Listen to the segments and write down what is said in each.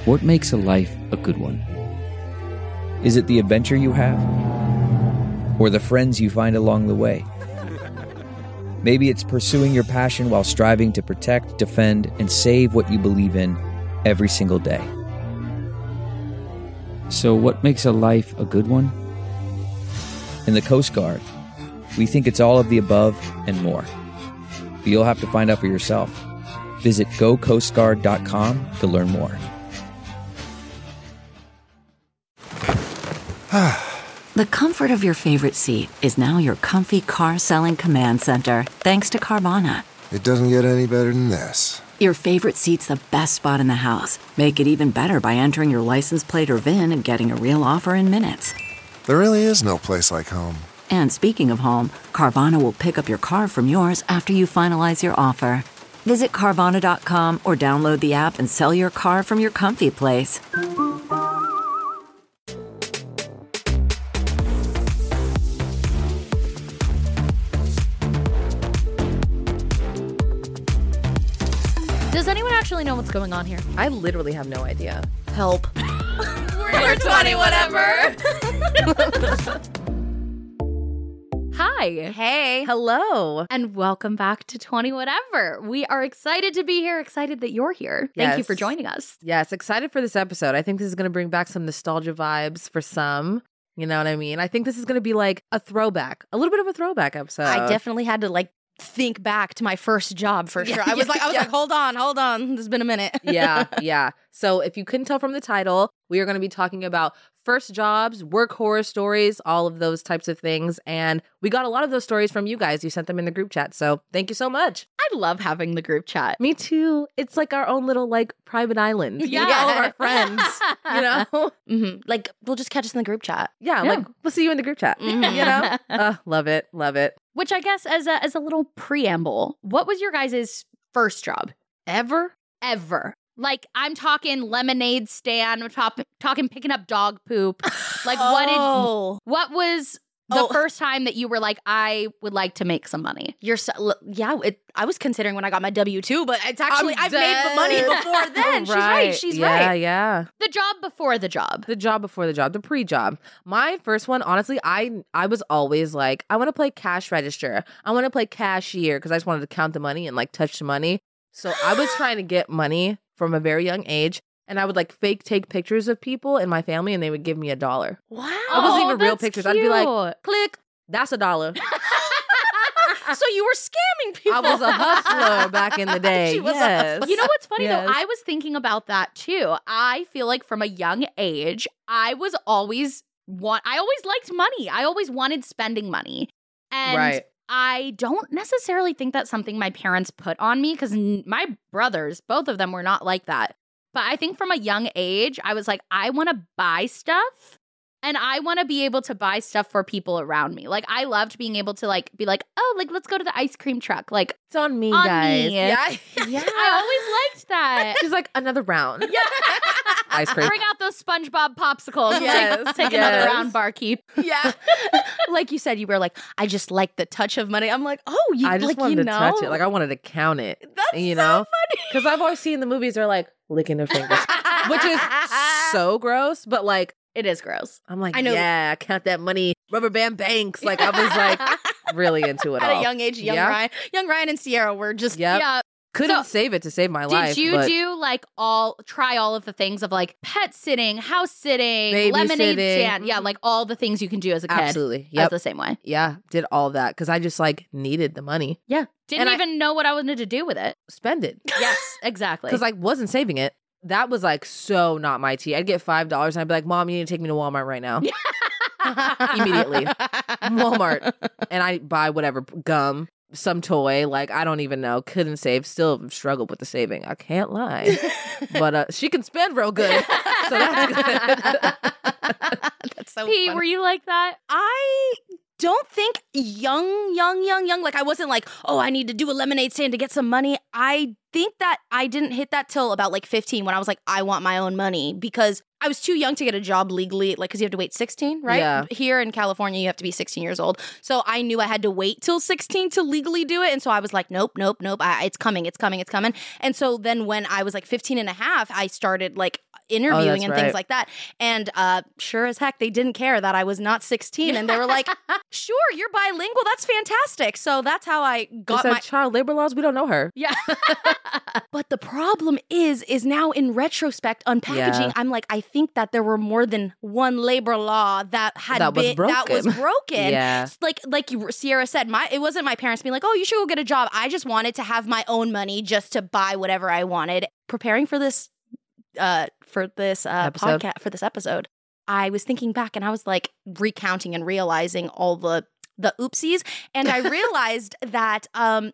What makes a life a good one? Is it the adventure you have? Or the friends you find along the way? Maybe it's pursuing your passion while striving to protect, defend, and save what you believe in every single day. So what makes a life a good one? In the Coast Guard, we think it's all of the above and more. But you'll have to find out for yourself. Visit gocoastguard.com to learn more. The comfort of your favorite seat is now your comfy car-selling command center, thanks to Carvana. It doesn't get any better than this. Your favorite seat's the best spot in the house. Make it even better by entering your license plate or VIN and getting a real offer in minutes. There really is no place like home. And speaking of home, Carvana will pick up your car from yours after you finalize your offer. Visit Carvana.com or download the app and sell your car from your comfy place. Does anyone actually know what's going on here? I literally have no idea. Help. We're 20 whatever. Hi. Hey. Hello. And welcome back to 20 whatever. We are excited to be here, excited that you're here. Thank you for joining us. Yes, excited for this episode. I think this is going to bring back some nostalgia vibes for some. You know what I mean? I think this is going to be like a throwback, a little bit of a throwback episode. I definitely had to think back to my first job for sure. I was like, hold on. There's been a minute. Yeah. So if you couldn't tell from the title, we are going to be talking about first jobs, work horror stories, all of those types of things. And we got a lot of those stories from you guys. You sent them in the group chat. So thank you so much. I love having the group chat. Me too. It's like our own little private island. Yeah. We get all of our friends, you know? Mm-hmm. We'll just catch us in the group chat. Yeah. We'll see you in the group chat. You know? Love it. Which I guess as a little preamble, what was your guys' first job? Ever? I'm talking lemonade stand, I'm talking picking up dog poop. What was the first time that you were like, I would like to make some money? I was considering when I got my W-2, but it's actually, I've made money before then. She's right. Yeah. The job before the job. The pre-job. My first one, honestly, I was always like, I want to play cash register. I want to play cashier because I just wanted to count the money and touch the money. So I was trying to get money from a very young age. And I would fake take pictures of people in my family and they would give me $1. Wow. It wasn't even real pictures. Cute. I'd be like, click, that's $1. So you were scamming people. I was a hustler back in the day. Yes. You know what's funny though? I was thinking about that too. I feel like from a young age, I always liked money. I always wanted spending money. And I don't necessarily think that's something my parents put on me because my brothers, both of them were not like that. But I think from a young age, I was like, I want to buy stuff and I want to be able to buy stuff for people around me. I loved being able to be like, oh, let's go to the ice cream truck. It's on me, guys. Yeah. I always liked that. She's like, another round. Yeah. Ice cream. Bring out those SpongeBob popsicles. Yes. Take another round, barkeep. Yeah. Like you said, you were like, I just like the touch of money. I'm like, I just wanted to touch it. I wanted to count it. That's so funny. Because I've always seen the movies, they're licking their fingers, which is so gross. But it is gross. I'm like, I know. Yeah, count that money, rubber band banks. I was really into it at all. A young age. Young Ryan and Sierra were just couldn't save it to save my life. Did you do try all of the things of pet sitting, house sitting, lemonade stand? Yeah, all the things you can do as a kid. Absolutely. As the same way. Yeah, did all that because I just needed the money. Yeah. Didn't even know what I wanted to do with it. Spend it. Yes, exactly. Because I wasn't saving it. That was so not my tea. I'd get $5 and I'd be like, Mom, you need to take me to Walmart right now. Immediately. Walmart. And I buy whatever, gum, some toy. I don't even know. Couldn't save. Still struggled with the saving. I can't lie. But she can spend real good. So that's good. That's so P, funny. were you like that? I don't think young. I wasn't I need to do a lemonade stand to get some money. I think that I didn't hit that till about 15 when I was I want my own money because I was too young to get a job legally, because you have to wait 16, right? Yeah. Here in California, you have to be 16 years old. So I knew I had to wait till 16 to legally do it. And so I was like, nope. It's coming. And so then when I was 15 and a half, I started interviewing and things like that. And sure as heck, they didn't care that I was not 16. And they were like, sure, you're bilingual. That's fantastic. So that's how I got my child labor laws. We don't know her. Yeah. But the problem is now in retrospect, unpackaging, I'm like, I think that there were more than one labor law that was broken. Yeah. Like Sierra said, it wasn't my parents being like, oh, you should go get a job. I just wanted to have my own money just to buy whatever I wanted. Preparing for this podcast, for this episode, I was thinking back and I was like recounting and realizing all the oopsies. And I realized that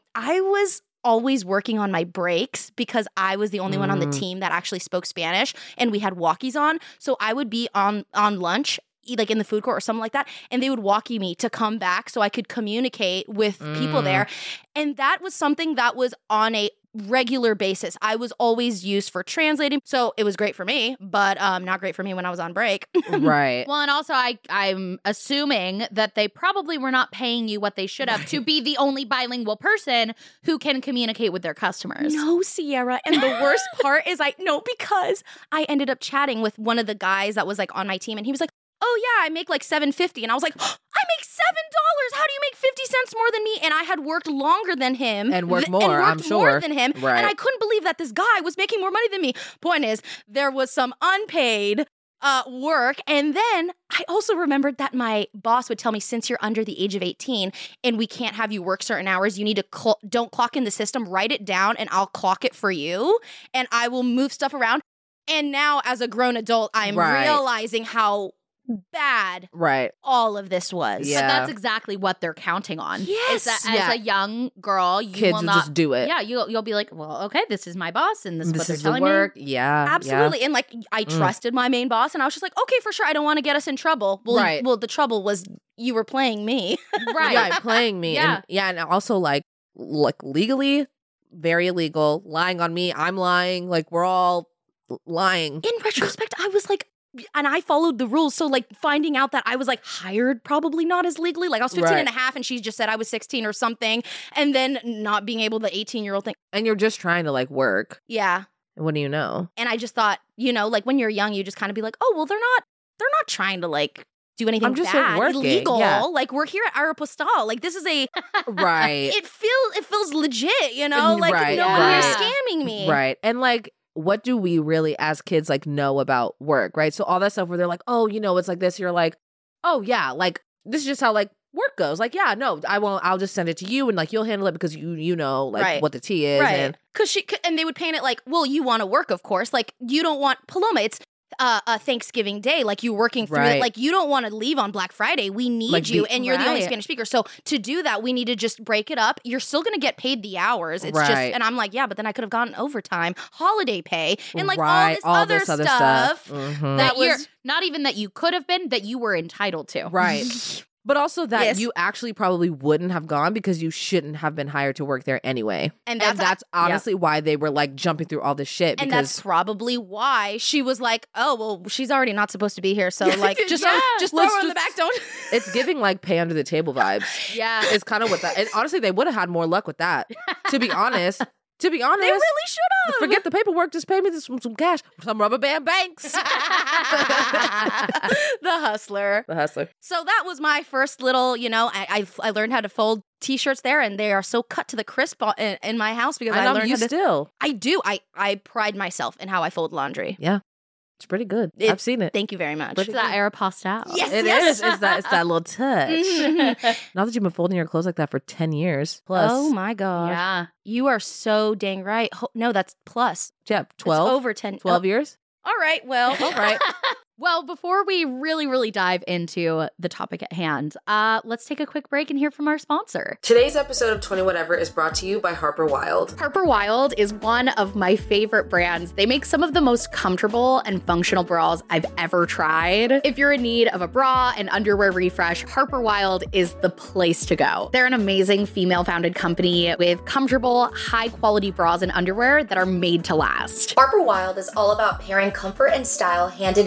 I was always working on my breaks because I was the only one on the team that actually spoke Spanish, and we had walkies on. So I would be on lunch, like in the food court or something like that, and they would walkie me to come back so I could communicate with people there. And that was something that was on a regular basis. I was always used for translating. So it was great for me, but not great for me when I was on break. Right. Well, and also I'm assuming that they probably were not paying you what they should have to be the only bilingual person who can communicate with their customers. No, Sierra. And the worst part is because I ended up chatting with one of the guys that was like on my team, and he was like, oh yeah, I make like $7.50. And I was like, oh, I make $7. How do you make 50 cents more than me? And I had worked longer than him. And worked more, I'm sure. More than him. Right. And I couldn't believe that this guy was making more money than me. Point is, there was some unpaid work. And then I also remembered that my boss would tell me, since you're under the age of 18 and we can't have you work certain hours, you need to don't clock in the system, write it down, and I'll clock it for you. And I will move stuff around. And now as a grown adult, I'm realizing how bad all of this was. But that's exactly what they're counting on. Yes. Is that as a young girl, kids will not just do it. Yeah, you'll be like, well, okay, this is my boss and this is what they're the telling work. me. Yeah. Absolutely. And like I trusted my main boss, and I was just like, okay, for sure, I don't want to get us in trouble. Well, well, the trouble was you were playing me. Right. Yeah, playing me. Yeah. And also like legally very illegal, lying on me, I'm lying, like we're all lying. In retrospect, I was like, and I followed the rules. So like finding out that I was like hired probably not as legally, like I was 15 and a half and she just said I was 16 or something, and then not being able, the 18-year-old thing. And you're just trying to like work. Yeah. What do you know? And I just thought, like when you're young, you just kind of be like, oh, well, they're not trying to like do anything I'm just bad, like illegal. Yeah. Like we're here at Aeropostale. Like this is a right. It feels legit, like right, no one here scamming me. Right. And like, what do we really as kids like know about work, right? So all that stuff where they're like, oh, it's like this. You're like, oh yeah, like this is just how like work goes. Like, yeah, no, I won't. I'll just send it to you, and like you'll handle it because you know like what the tea is, right? And they would paint it like, well, you want to work, of course. Like you don't want Paloma. It's a Thanksgiving Day, like you working through it. Like you don't want to leave on Black Friday. We need like you, and you're the only Spanish speaker. So to do that, we need to just break it up. You're still going to get paid the hours. It's just, and I'm like, yeah, but then I could have gotten overtime, holiday pay, and like all this other stuff. Mm-hmm. That was not even that you could have been, that you were entitled to. Right. But also that you actually probably wouldn't have gone because you shouldn't have been hired to work there anyway. And that's honestly why they were like jumping through all this shit. And that's probably why she was like, oh, well, she's already not supposed to be here. So like, just throw her on the back. Don't. It's giving like pay under the table vibes. Yeah. It's kind of what that. And honestly, they would have had more luck with that. To be honest. They really should have. Forget the paperwork. Just pay me some cash. Some rubber band banks. The hustler. So that was my first little, I learned how to fold T-shirts there, and they are so cut to the crisp in my house because I learned how to. Still. I do. I pride myself in how I fold laundry. Yeah. It's pretty good. I've seen it. Thank you very much. It's that Aeropostale. Yes, it is. It's that little touch. Not that you've been folding your clothes like that for 10 years plus. Oh my God. Yeah. You are so dang right. No, that's plus. Yeah, 12. It's over 10. 12 years? All right. Well, all right. Well, before we really, really dive into the topic at hand, let's take a quick break and hear from our sponsor. Today's episode of 20 Whatever is brought to you by Harper Wilde. Harper Wilde is one of my favorite brands. They make some of the most comfortable and functional bras I've ever tried. If you're in need of a bra and underwear refresh, Harper Wilde is the place to go. They're an amazing female-founded company with comfortable, high-quality bras and underwear that are made to last. Harper Wilde is all about pairing comfort and style hand in hand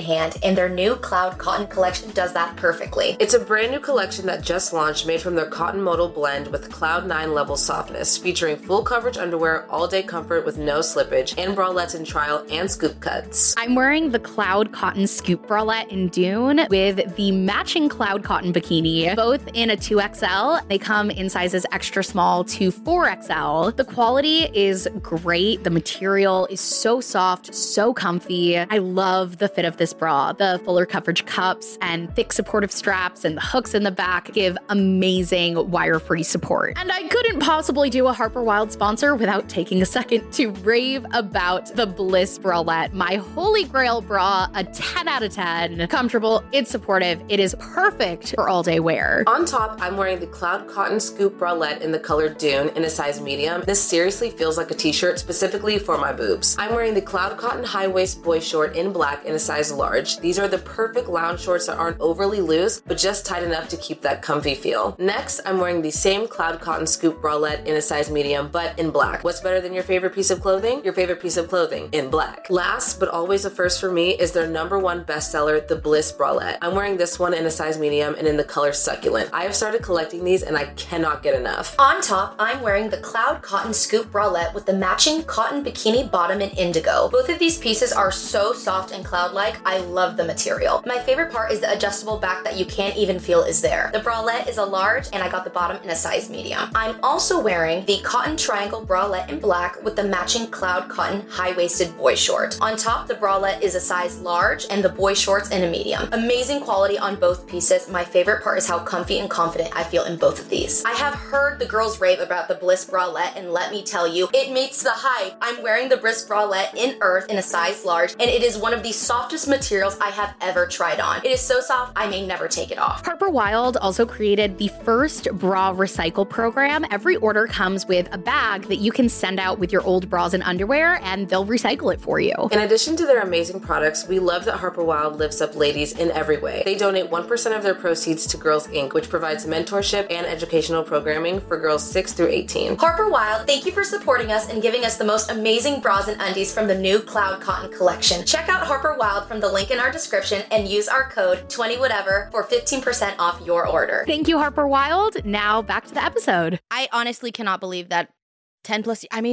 and their new Cloud Cotton collection does that perfectly. It's a brand new collection that just launched, made from their cotton modal blend with Cloud 9 level softness, featuring full coverage underwear, all-day comfort with no slippage, and bralettes in trial and scoop cuts. I'm wearing the Cloud Cotton Scoop Bralette in Dune with the matching Cloud Cotton bikini, both in a 2XL. They come in sizes extra small to 4XL. The quality is great. The material is so soft, so comfy. I love the fit of this bra. The fuller coverage cups and thick supportive straps and the hooks in the back give amazing wire-free support. And I couldn't possibly do a Harper Wilde sponsor without taking a second to rave about the Bliss Bralette, my holy grail bra, a 10 out of 10. Comfortable, it's supportive, it is perfect for all-day wear. On top, I'm wearing the Cloud Cotton Scoop Bralette in the color Dune in a size medium. This seriously feels like a t-shirt specifically for my boobs. I'm wearing the Cloud Cotton High Waist Boy Short in black in a size large. These are the perfect lounge shorts that aren't overly loose, but just tight enough to keep that comfy feel. Next, I'm wearing the same Cloud Cotton Scoop Bralette in a size medium, but in black. What's better than your favorite piece of clothing? Your favorite piece of clothing in black. Last, but always a first for me, is their #1 bestseller, the Bliss Bralette. I'm wearing this one in a size medium and in the color Succulent. I have started collecting these and I cannot get enough. On top, I'm wearing the Cloud Cotton Scoop Bralette with the matching cotton bikini bottom in indigo. Both of these pieces are so soft and cloud-like. I love the material. My favorite part is the adjustable back that you can't even feel is there. The bralette is a large and I got the bottom in a size medium. I'm also wearing the cotton triangle bralette in black with the matching Cloud Cotton high-waisted boy short. On top, the bralette is a size large and the boy shorts in a medium. Amazing quality on both pieces. My favorite part is how comfy and confident I feel in both of these. I have heard the girls rave about the Bliss Bralette, and let me tell you, it meets the hype. I'm wearing the Bliss Bralette in earth in a size large, and it is one of the softest materials I have ever tried on. It is so soft, I may never take it off. Harper Wilde also created the first bra recycle program. Every order comes with a bag that you can send out with your old bras and underwear, and they'll recycle it for you. In addition to their amazing products, we love that Harper Wilde lifts up ladies in every way. They donate 1% of their proceeds to Girls Inc., which provides mentorship and educational programming for girls 6 through 18. Harper Wilde, thank you for supporting us and giving us the most amazing bras and undies from the new Cloud Cotton collection. Check out Harper Wilde from the link in our description and use our code 20whatever for 15% off your order. Thank you, Harper Wilde. Now back to the episode. I honestly cannot believe that 10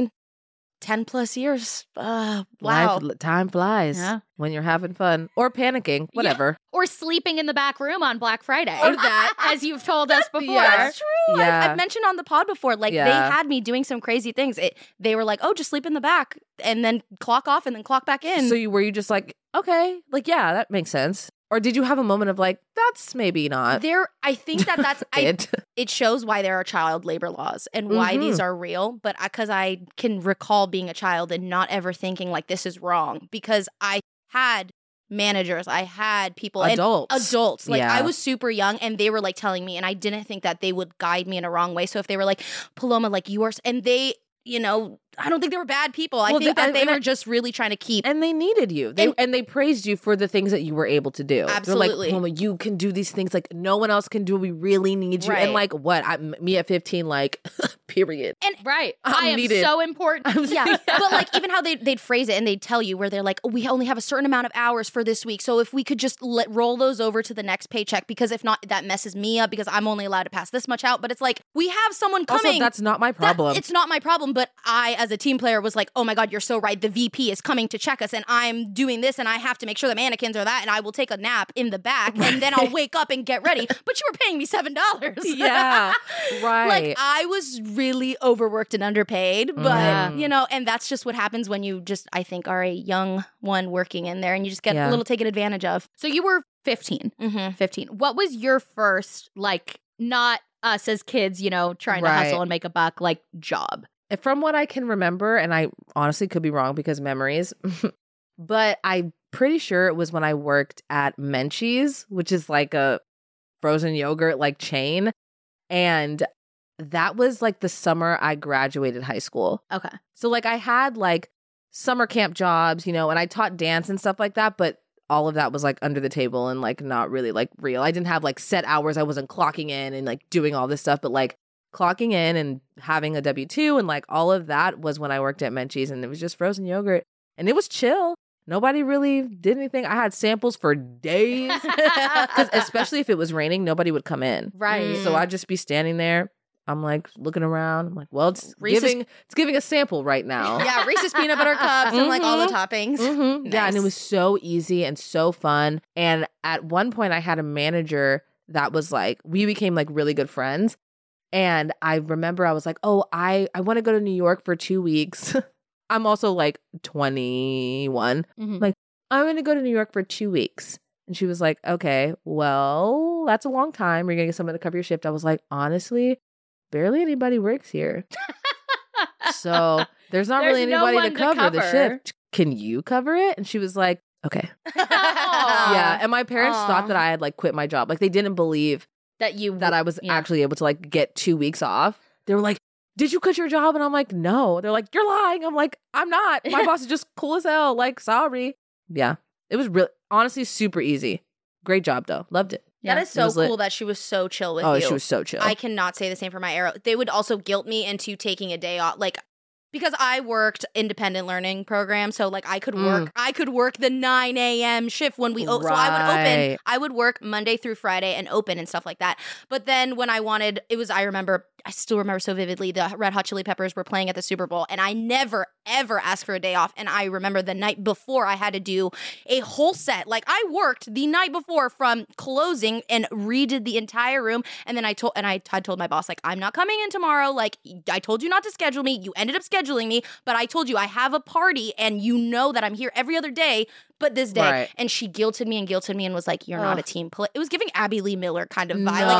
plus years. Wow. Time flies when you're having fun or panicking, whatever. Yeah. Or sleeping in the back room on Black Friday. Or that. As you've told us before. Yeah, that's true. Yeah. I've mentioned on the pod before, like they had me doing some crazy things. They were like, oh, just sleep in the back and then clock off and then clock back in. So were you just like, okay, like, yeah, that makes sense? Or did you have a moment of like, that's maybe not? I think that's it shows why there are child labor laws and why these are real. But because I can recall being a child and not ever thinking like this is wrong, because I had managers, I had people, adults. Like I was super young and they were like telling me, and I didn't think that they would guide me in a wrong way. So if they were like, Paloma, like you are, and they, I don't think they were bad people. I think that they were just really trying to keep. And they needed you. They praised you for the things that you were able to do. Absolutely. They're like, Paloma, you can do these things like no one else can do. We really need you. Right. And like, what? Me at 15, like, period. And I am needed. so important. Yeah. But like even how they'd phrase it and they'd tell you where they're like, oh, we only have a certain amount of hours for this week. So if we could just roll those over to the next paycheck, because if not, that messes me up because I'm only allowed to pass this much out. But it's like, we have someone coming. Also, that's not my problem. It's not my problem. But I, as a team player, was like, oh my God, you're so right. The VP is coming to check us and I'm doing this and I have to make sure the mannequins are that and I will take a nap in the back and then I'll wake up and get ready. But you were paying me $7. Yeah, right. Like I was really overworked and underpaid, but and that's just what happens when you just, I think, are a young one working in there and you just get a little taken advantage of. So you were 15. 15. What was your first, like, not us as kids, trying to hustle and make a buck, like, job? From what I can remember, and I honestly could be wrong because memories, but I'm pretty sure it was when I worked at Menchie's, which is like a frozen yogurt like chain. And that was like the summer I graduated high school. Okay. So like I had like summer camp jobs, and I taught dance and stuff like that, but all of that was like under the table and like not really like real. I didn't have like set hours. I wasn't clocking in and like doing all this stuff, but like clocking in and having a W-2 and like all of that was when I worked at Menchie's, and it was just frozen yogurt and it was chill. Nobody really did anything. I had samples for days. 'Cause especially if it was raining, nobody would come in. Right. So I'd just be standing there. I'm like looking around. I'm like, well, it's giving a sample right now. Yeah, Reese's peanut butter cups and like all the toppings. Mm-hmm. Nice. Yeah, and it was so easy and so fun. And at one point, I had a manager that was like, we became like really good friends. And I remember I was like, oh, I want to go to New York for 2 weeks. I'm also like 21. Like, I'm going to go to New York for 2 weeks. And she was like, okay, well, that's a long time. You're going to get someone to cover your shift. I was like, honestly, barely anybody works here. So there's not really anybody to cover the shift. Can you cover it? And she was like, okay. Yeah. And my parents thought that I had like quit my job. Like they didn't believe that I was actually able to like get 2 weeks off. They were like, did you quit your job? And I'm like, no. They're like, you're lying. I'm like, I'm not. My boss is just cool as hell. Like, sorry. Yeah. It was really, honestly, super easy. Great job though. Loved it. That is so cool that she was so chill with you. Oh, she was so chill. I cannot say the same for my arrow. They would also guilt me into taking a day off. Like, because I worked independent learning program, so like I could work the 9 a.m. shift when we so I would work Monday through Friday and open and stuff like that. But then when I still remember so vividly, the Red Hot Chili Peppers were playing at the Super Bowl, and I never, ever asked for a day off. And I remember the night before I had to do a whole set. Like I worked the night before from closing and redid the entire room. And then I told my boss, like, I'm not coming in tomorrow. Like, I told you not to schedule me. You ended up scheduling me, but I told you I have a party and you know that I'm here every other day but this day. Right. And she guilted me and was like, you're not a team player. It was giving Abby Lee Miller kind of vibe. No. Like,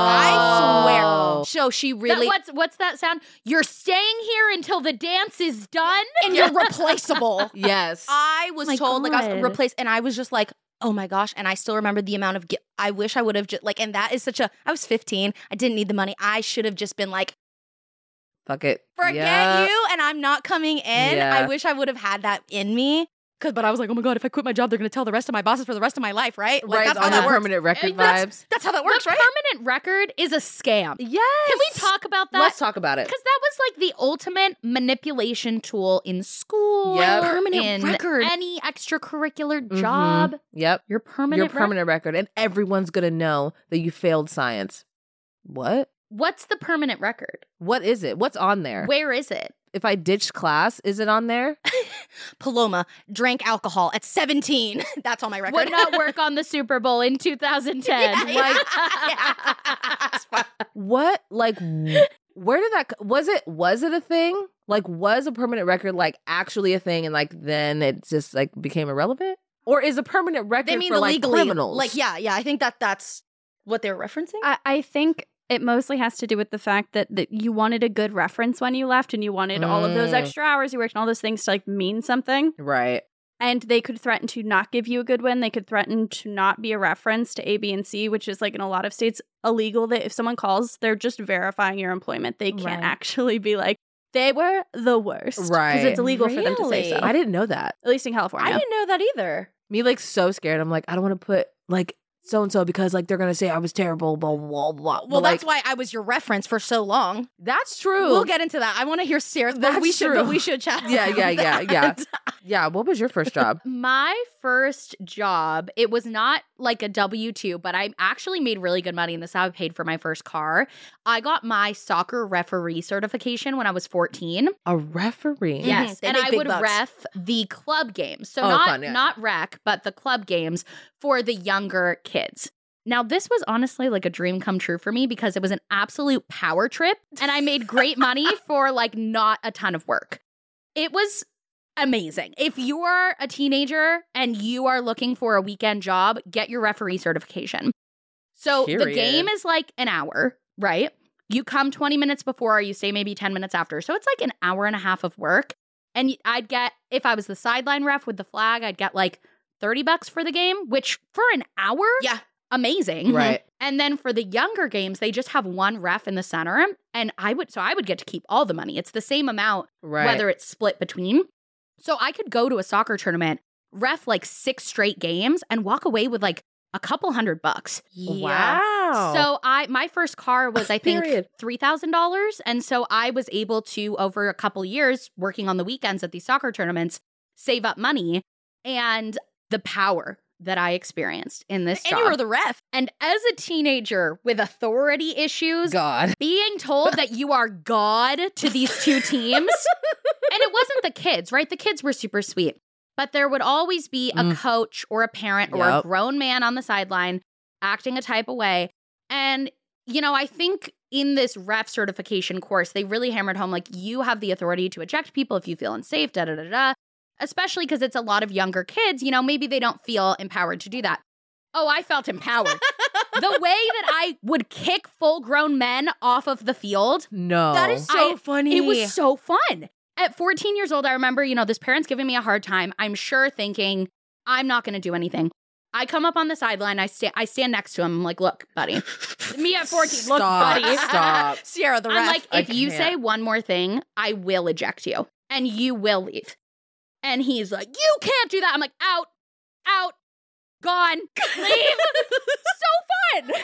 I swear. So she really... What's that sound? You're staying here until the dance is done? And you're replaceable. Yes. I was told, like, I was replaced, and I was just like, oh my gosh. And I still remember the amount of... I wish I would have just... Like, and that is I was 15. I didn't need the money. I should have just been like, fuck it. Forget you, and I'm not coming in. Yeah. I wish I would have had that in me. But I was like, oh my God, if I quit my job, they're going to tell the rest of my bosses for the rest of my life, right? Like, right, that's how that works. Permanent record vibes. That's how that works, right? Permanent record is a scam. Yes. Can we talk about that? Let's talk about it. Because that was like the ultimate manipulation tool in school. Yep. Permanent record. Any extracurricular job. Yep. Your permanent record. And everyone's going to know that you failed science. What? What's the permanent record? What is it? What's on there? Where is it? If I ditched class, is it on there? Paloma drank alcohol at 17. That's on my record. Would not work on the Super Bowl in 2010. What? Like, where did that... Was it a thing? Like, was a permanent record, like, actually a thing and, like, then it just, like, became irrelevant? Or is a permanent record for, like, criminals? Like, yeah, I think that's what they're referencing. I think... It mostly has to do with the fact that you wanted a good reference when you left and you wanted all of those extra hours you worked and all those things to like mean something. Right. And they could threaten to not give you a good one. They could threaten to not be a reference to A, B, and C, which is like in a lot of states illegal. That if someone calls, they're just verifying your employment. They can't actually be like, they were the worst. Right. Because it's illegal for them to say so. I didn't know that. At least in California. I didn't know that either. Me like so scared. I'm like, I don't want to put like... so-and-so because like they're gonna say I was terrible, blah blah blah. Well, that's why I was your reference for so long. That's true. We'll get into that. I want to hear Sarah's. But we should chat. Yeah. What was your first job? My first job, it was not like a W-2, but I actually made really good money, and this is how I paid for my first car. I got my soccer referee certification when I was 14. A referee? Yes, and I would ref the club games. So not rec, but the club games for the younger kids. Now, this was honestly like a dream come true for me because it was an absolute power trip, and I made great money for like not a ton of work. It was amazing. If you are a teenager and you are looking for a weekend job, get your referee certification. So the game is like an hour, right? You come 20 minutes before, or you stay maybe 10 minutes after. So it's like an hour and a half of work. And I'd get, if I was the sideline ref with the flag, I'd get like $30 for the game, which for an hour, amazing. Right. And then for the younger games, they just have one ref in the center, and I would get to keep all the money. It's the same amount, whether it's split between. So I could go to a soccer tournament, ref like 6 straight games, and walk away with like a couple $100. Yeah. Wow. So my first car was, I think, $3,000. And so I was able to, over a couple years, working on the weekends at these soccer tournaments, save up money. and the power that I experienced in this job. And you were the ref. And as a teenager with authority issues, God. being told that you are God to these two teams, and it wasn't the kids, right? The kids were super sweet. But there would always be a coach or a parent or a grown man on the sideline acting a type of way. And, you know, I think in this ref certification course, they really hammered home, like, you have the authority to eject people if you feel unsafe, da-da-da-da. Especially because it's a lot of younger kids, you know, maybe they don't feel empowered to do that. Oh, I felt empowered. The way that I would kick full-grown men off of the field. No. That is so funny. It was so fun. At 14 years old, I remember, you know, this parent's giving me a hard time. I'm sure thinking, I'm not going to do anything. I come up on the sideline. I stand next to him. I'm like, look, buddy. Me at 14. Look, buddy. Stop. Sierra, the ref. I'm like, if I you can't. say one more thing, I will eject you. And you will leave. And he's like, you can't do that. I'm like, out, gone, leave. So fun.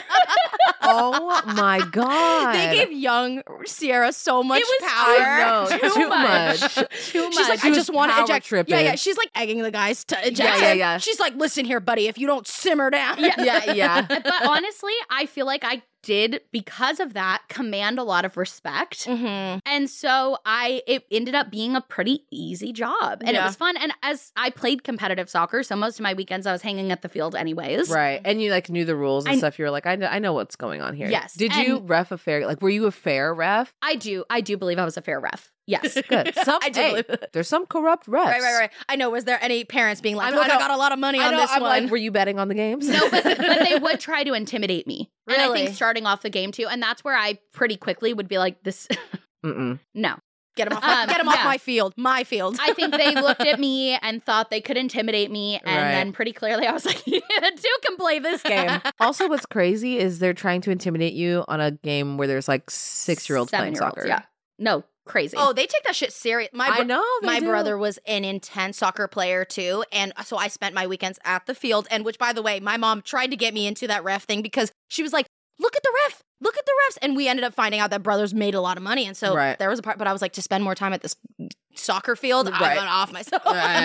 Oh my God. They gave young Sierra so much It was power. I know. Too much. Too much. She's like, I just want to power eject. tripping. Yeah. She's like egging the guys to eject Yeah, him. yeah. She's like, listen here, buddy, if you don't simmer down. Yeah. But honestly, I feel like I did, because of that, command a lot of respect. Mm-hmm. And so it ended up being a pretty easy job. And it was fun. And as I played competitive soccer, so most of my weekends I was hanging at the field anyways. Right. And you like knew the rules and stuff. You were like, I know what's going on here. Yes. Did you ref a fair, like, were you a fair ref? I do believe I was a fair ref. Yes. Good. I do believe it. There's some corrupt refs. Right. I know. Was there any parents being like, I look, I know- got a lot of money on I know, this I'm one? like, were you betting on the games? No, but they would try to intimidate me. And I Really? think starting off the game too. And that's where I pretty quickly would be like, this, Mm-mm. no. Get him off yeah. my field. My field. I think they looked at me and thought they could intimidate me. And Right. then pretty clearly I was like, you two can play this game. Also, what's crazy is they're trying to intimidate you on a game where there's like 6-year-olds playing 7-year-olds, soccer. Yeah. No, crazy. Oh, they take that shit serious. I know. They My do. brother was an intense soccer player too, and so I spent my weekends at the field. And which, by the way, my mom tried to get me into that ref thing because she was like, "Look at the ref, look at the refs," and we ended up finding out that brothers made a lot of money, and so Right. there was a part. But I was like, to spend more time at this soccer field, I Right. went off myself.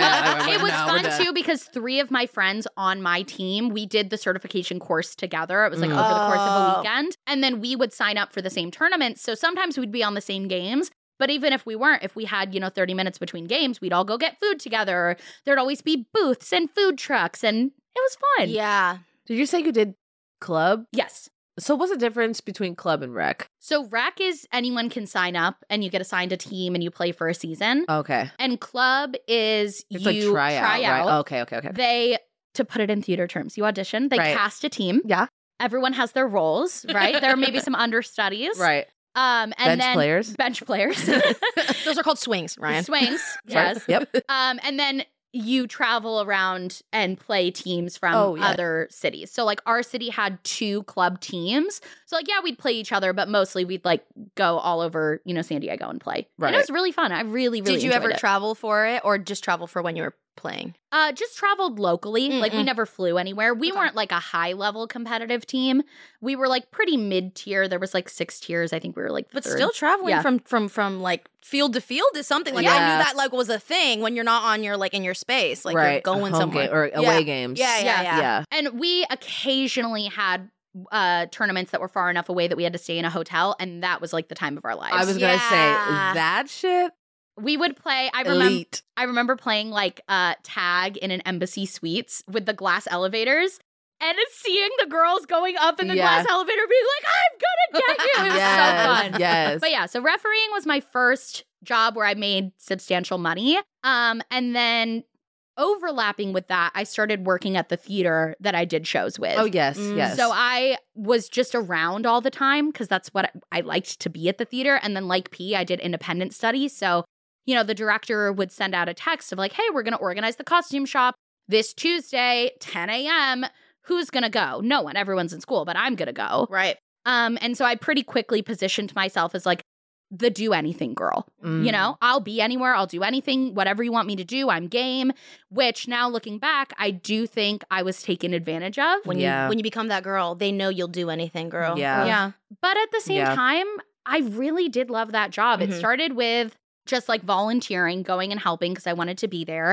It was No, we're fun done. too because 3 of my friends on my team, we did the certification course together. It was like over the course of a weekend. And then we would sign up for the same tournaments. So sometimes we'd be on the same games. But even if we weren't, if we had, 30 minutes between games, we'd all go get food together. Or there'd always be booths and food trucks. And it was fun. Yeah. Did you say you did club? Yes. So what's the difference between club and rec? So rec is anyone can sign up and you get assigned a team and you play for a season. Okay. And club is It's you like try out, right? Okay. They, to put it in theater terms, you audition. They Right. cast a team. Yeah. Everyone has their roles, right? There are maybe some understudies. Right. And Bench then players. bench players. Those are called swings, Ryan. Swings. Yes. Yep. And then you travel around and play teams from Oh, yeah. other cities. So like our city had 2 club teams. So like, yeah, we'd play each other, but mostly we'd like go all over, San Diego and play. And Right. it was really fun. I really Did you enjoyed ever it. travel for it, or just travel for when you were playing? Just traveled locally. Like we Mm-mm. never flew anywhere. We weren't like a high level competitive team. We were like pretty mid tier. There was like 6 tiers. I think we were like But third. still traveling Yeah. from like field to field is something like I Yeah. knew that like was a thing when you're not on your like in your space, like right. you're going Home somewhere game, or away games. Yeah. Yeah. And we occasionally had tournaments that were far enough away that we had to stay in a hotel, and that was like the time of our lives. I was gonna say Yeah. that shit. We would play. Elite. I remember playing like tag in an Embassy Suites with the glass elevators. And seeing the girls going up in the Yeah. glass elevator being like, I'm gonna get you. It was Yes, so fun. yes. But yeah, so refereeing was my first job where I made substantial money. And then overlapping with that, I started working at the theater that I did shows with. Oh yes, yes. So I was just around all the time because that's what I liked to be at the theater. And then like P, I did independent studies. So, the director would send out a text of like, hey, we're going to organize the costume shop this Tuesday, 10 a.m. Who's going to go? No one. Everyone's in school, but I'm going to go. Right. And so I pretty quickly positioned myself as like the do anything girl. I'll be anywhere. I'll do anything, whatever you want me to do. I'm game, which now looking back, I do think I was taken advantage of. When you become that girl, they know you'll do anything, girl. Yeah. Yeah. But at the same Yeah. time, I really did love that job. It Mhm. started with just like volunteering, going and helping because I wanted to be there.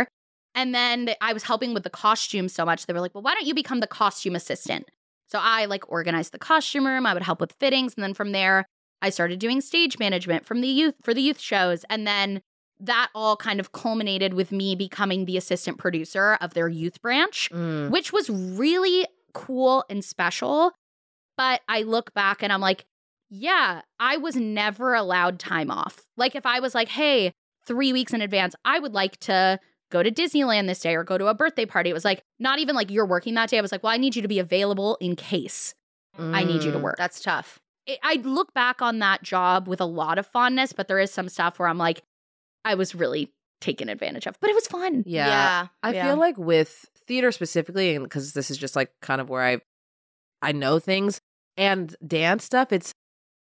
And then I was helping with the costumes so much. They were like, well, why don't you become the costume assistant? So I like organized the costume room. I would help with fittings. And then from there, I started doing stage management for the youth shows. And then that all kind of culminated with me becoming the assistant producer of their youth branch, which was really cool and special. But I look back and I'm like, yeah, I was never allowed time off. Like if I was like, hey, 3 weeks in advance, I would like to go to Disneyland this day or go to a birthday party. It was like, not even like you're working that day. I was like, well, I need you to be available in case I need you to work. That's tough. I look back on that job with a lot of fondness, but there is some stuff where I'm like, I was really taken advantage of, but it was fun. Yeah. I feel like with theater specifically, and because this is just like kind of where I know things, and dance stuff, it's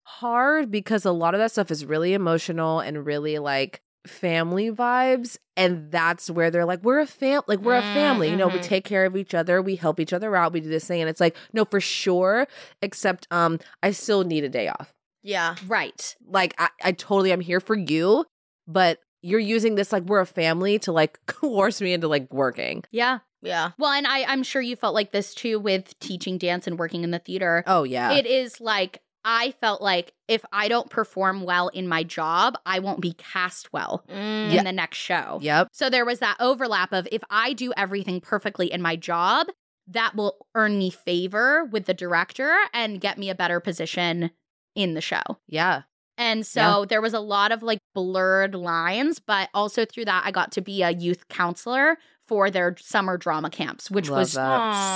hard because a lot of that stuff is really emotional and really like family vibes, and that's where they're like, we're a family, you know, we take care of each other, we help each other out, we do this thing, and it's like, no, for sure, except I still need a day off. Yeah, right. Like I totally am here for you, but you're using this like we're a family to like coerce me into like working. Yeah. Well, and I'm sure you felt like this too with teaching dance and working in the theater. Oh yeah. It is like, I felt like if I don't perform well in my job, I won't be cast well in the next show. Yep. So there was that overlap of if I do everything perfectly in my job, that will earn me favor with the director and get me a better position in the show. Yeah. And so there was a lot of like blurred lines, but also through that, I got to be a youth counselor for their summer drama camps, which was so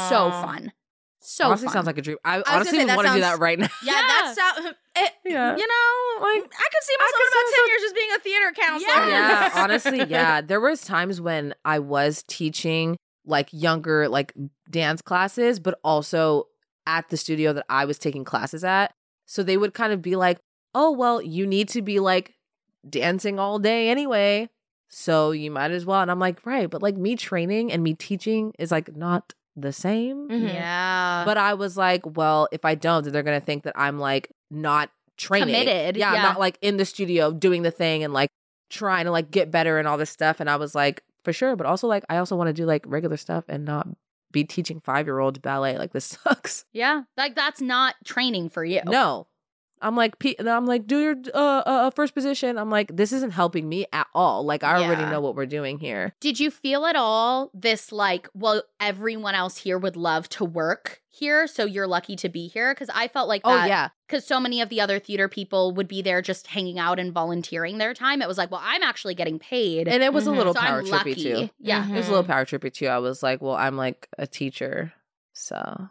fun. So honestly fun. Sounds like a dream. I honestly would want to do that right now. Yeah, that sounds. You know, like I could see myself in about 10 years just being a theater counselor. Yeah, honestly, yeah. There was times when I was teaching like younger like dance classes, but also at the studio that I was taking classes at. So they would kind of be like, oh, well, you need to be like dancing all day anyway, so you might as well. And I'm like, right, but like me training and me teaching is like not the same. Yeah. But I was like, well, if I don't, then they're going to think that I'm like not training. Committed. Yeah, I'm not like in the studio doing the thing and like trying to like get better and all this stuff. And I was like, for sure. But also like, I also want to do like regular stuff and not be teaching 5-year-olds ballet. Like this sucks. Yeah. Like that's not training for you. No. I'm like, do your first position. I'm like, this isn't helping me at all. Like, I already know what we're doing here. Did you feel at all this like, well, everyone else here would love to work here, so you're lucky to be here? Because I felt like that. Oh, yeah. Because so many of the other theater people would be there just hanging out and volunteering their time. It was like, well, I'm actually getting paid. And it was a little so power I'm trippy, lucky. too. Yeah. It was a little power trippy, too. I was like, well, I'm like a teacher. So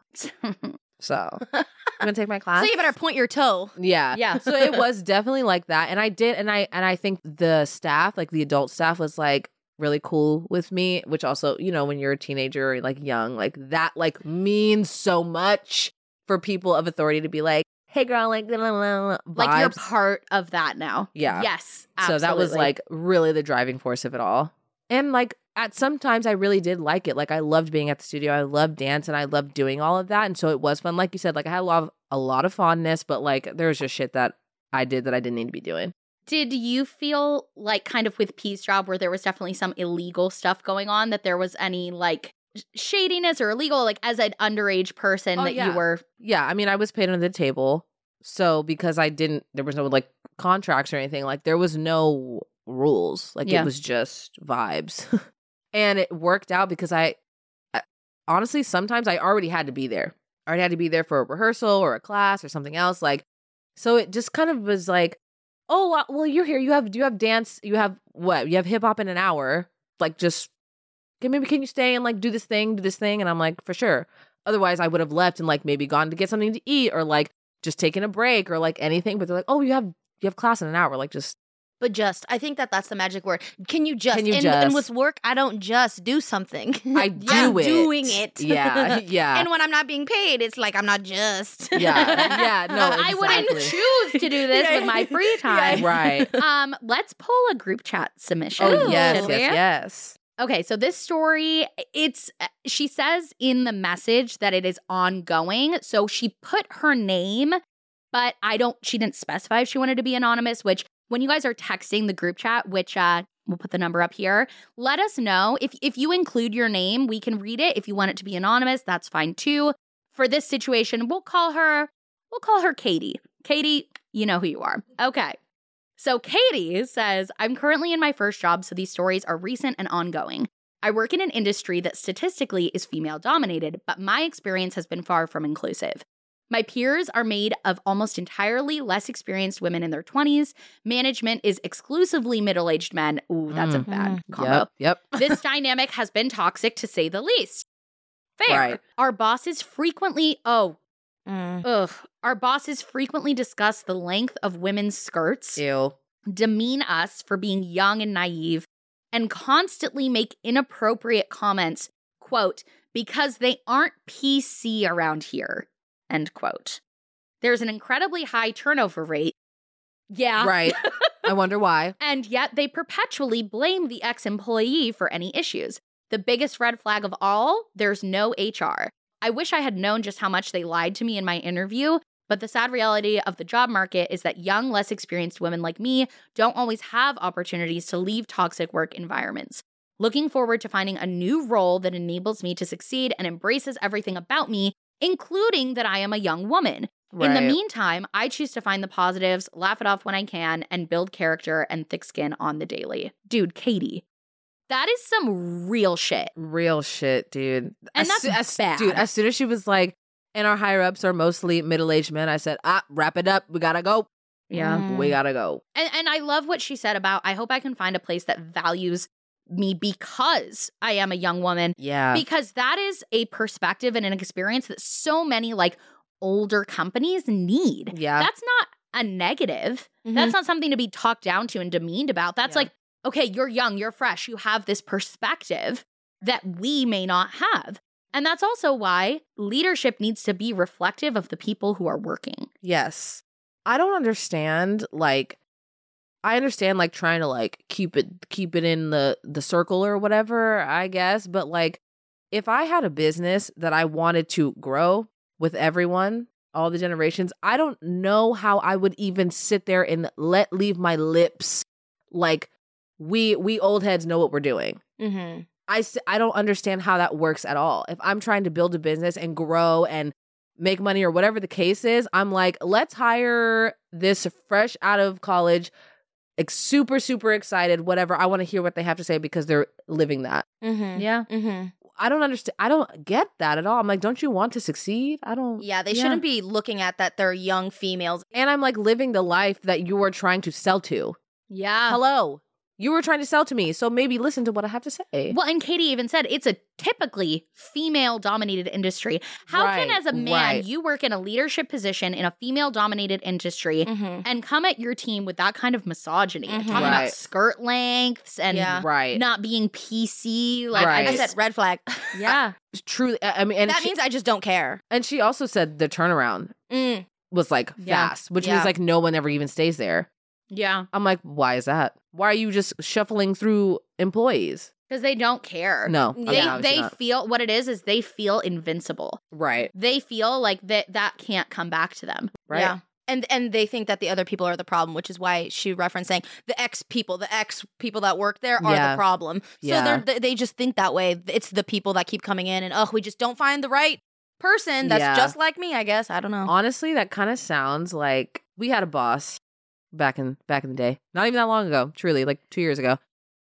I'm gonna take my class. So you better point your toe. Yeah. Yeah. So it was definitely like that. And I did, and I think the staff, like the adult staff, was like really cool with me, which also, you know, when you're a teenager or like young, like that like means so much for people of authority to be like, hey girl, like blah, blah, blah, like you're part of that now. Yeah. Yes. Absolutely. So that was like really the driving force of it all. And like at sometimes I really did like it. Like I loved being at the studio. I loved dance and I loved doing all of that. And so it was fun. Like you said, like I had a lot of fondness, but like there was just shit that I did that I didn't need to be doing. Did you feel like kind of with P's job where there was definitely some illegal stuff going on, that there was any like shadiness or illegal, like as an underage person you were? Yeah. I mean, I was paid under the table. So because there was no like contracts or anything, like there was no rules. Like it was just vibes. And it worked out because I honestly, sometimes I already had to be there. I already had to be there for a rehearsal or a class or something else. Like, so it just kind of was like, oh, well, you're here. You have dance. You have what? You have hip hop in an hour. Like, just maybe can you stay and like do this thing? And I'm like, for sure. Otherwise, I would have left and like maybe gone to get something to eat or like just taking a break or like anything. But they're like, oh, you have class in an hour. Like just. But I think that's the magic word. Can you just? And with work, I don't just do something. I do it. Doing it. Yeah, yeah. And when I'm not being paid, it's like I'm not just. Yeah, no, exactly. I wouldn't choose to do this with my free time. Yeah. Right. Let's pull a group chat submission. Oh, yes. Okay, so this story, she says in the message that it is ongoing. So she put her name, but she didn't specify if she wanted to be anonymous, which when you guys are texting the group chat, which We'll put the number up here. Let us know. If you include your name, we can read it. If you want it to be anonymous, that's fine too. For this situation, we'll call her Katie. Katie, you know who you are. Okay. So Katie says, I'm currently in my first job, so these stories are recent and ongoing. I work in an industry that statistically is female dominated, but my experience has been far from inclusive. My peers are made of almost entirely less experienced women in their 20s. Management is exclusively middle-aged men. Ooh, that's a bad combo. Yep. This dynamic has been toxic to say the least. Fair. Right. Our bosses frequently discuss the length of women's skirts, Ew. demean us for being young and naive, and constantly make inappropriate comments, quote, because they aren't PC around here, end quote. There's an incredibly high turnover rate. Yeah. Right. I wonder why. And yet they perpetually blame the ex-employee for any issues. The biggest red flag of all, there's no HR. I wish I had known just how much they lied to me in my interview, but the sad reality of the job market is that young, less experienced women like me don't always have opportunities to leave toxic work environments. Looking forward to finding a new role that enables me to succeed and embraces everything about me, including that I am a young woman. Right. In the meantime, I choose to find the positives, laugh it off when I can, and build character and thick skin on the daily. Dude, Katie. That is some real shit. Real shit, dude. And that's bad. Dude, as soon as she was like, and our higher ups are mostly middle-aged men, I said, wrap it up. We gotta go. Yeah. We gotta go. And I love what she said about, I hope I can find a place that values me because I am a young woman. Yeah. Because that is a perspective and an experience that so many like older companies need. Yeah. That's not a negative. Mhm. That's not something to be talked down to and demeaned about. That's like, okay, you're young, you're fresh, you have this perspective that we may not have. And that's also why leadership needs to be reflective of the people who are working. Yes. I don't understand, like, I understand, like, trying to, like, keep it in the circle or whatever, I guess. But, like, if I had a business that I wanted to grow with everyone, all the generations, I don't know how I would even sit there and leave my lips, like, we old heads know what we're doing. Mm-hmm. I don't understand how that works at all. If I'm trying to build a business and grow and make money or whatever the case is, I'm like, let's hire this fresh out of college, like super, super excited, whatever. I want to hear what they have to say because they're living that. Mm-hmm. Yeah. Mm-hmm. I don't understand. I don't get that at all. I'm like, don't you want to succeed? I don't. Yeah, they shouldn't be looking at that they're young females. And I'm like living the life that you are trying to sell to. Yeah. Hello. You were trying to sell to me, so maybe listen to what I have to say. Well, and Katie even said it's a typically female-dominated industry. How can, as a man, you work in a leadership position in a female-dominated industry and come at your team with that kind of misogyny? Talking about skirt lengths and not being PC. Like I said, red flag. Yeah. Truly, I mean, and that means I just don't care. And she also said the turnaround was like fast, which means like no one ever even stays there. Yeah. I'm like, why is that? Why are you just shuffling through employees? Because they don't care. No. They feel, what it is they feel invincible. Right. They feel like that can't come back to them. Right. Yeah. And they think that the other people are the problem, which is why she referenced saying the ex people that work there are the problem. So they just think that way. It's the people that keep coming in and, we just don't find the right person that's just like me, I guess. I don't know. Honestly, that kind of sounds like we had a boss back in the day. Not even that long ago, truly, like 2 years ago.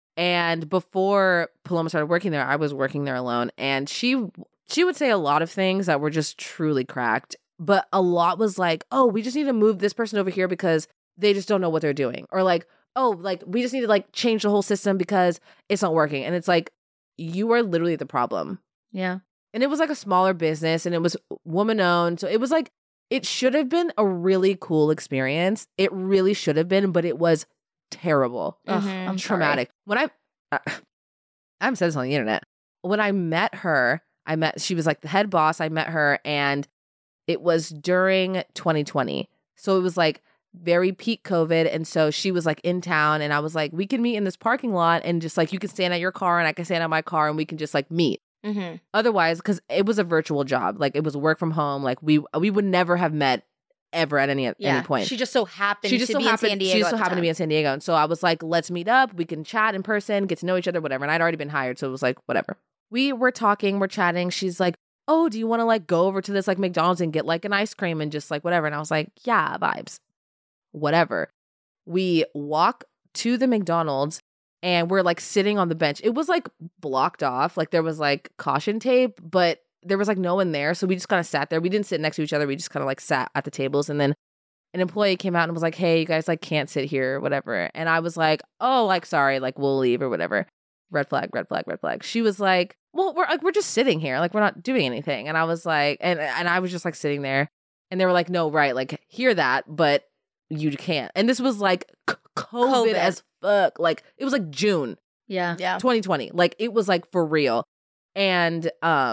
And before Paloma started working there, I was working there alone. And she would say a lot of things that were just truly cracked. But a lot was like, oh, we just need to move this person over here because they just don't know what they're doing. Or like, oh, like we just need to like change the whole system because it's not working. And it's like, you are literally the problem. Yeah. And it was like a smaller business and it was woman owned. So it was like, it should have been a really cool experience. It really should have been, but it was terrible. I'm traumatic. Sorry. When I haven't said this on the internet. When I met her, she was like the head boss. I met her and it was during 2020. So it was like very peak COVID. And so she was like in town and I was like, we can meet in this parking lot and just like, you can stand at your car and I can stand at my car and we can just like meet. Otherwise, because it was a virtual job, like it was work from home, like we would never have met ever at any point. She just so happened to be in San Diego. She just so happened to be in San Diego. And so I was like, let's meet up. We can chat in person, get to know each other, whatever. And I'd already been hired. So it was like, whatever. We were talking, we're chatting. She's like, oh, do you want to like go over to this like McDonald's and get like an ice cream and just like whatever? And I was like, yeah, vibes. Whatever. We walk to the McDonald's and we're like sitting on the bench. It was like blocked off. Like there was like caution tape, but there was like no one there. So we just kind of sat there. We didn't sit next to each other. We just kind of like sat at the tables. And then an employee came out and was like, hey, you guys like can't sit here or whatever. And I was like, oh, like, sorry, like we'll leave or whatever. Red flag, red flag, red flag. She was like, well, we're just sitting here. Like we're not doing anything. And I was like, and I was just like sitting there and they were like, no, right. Like hear that, but you can't. And this was like COVID as fuck. Like it was like June. Yeah. 2020. Like it was like for real. And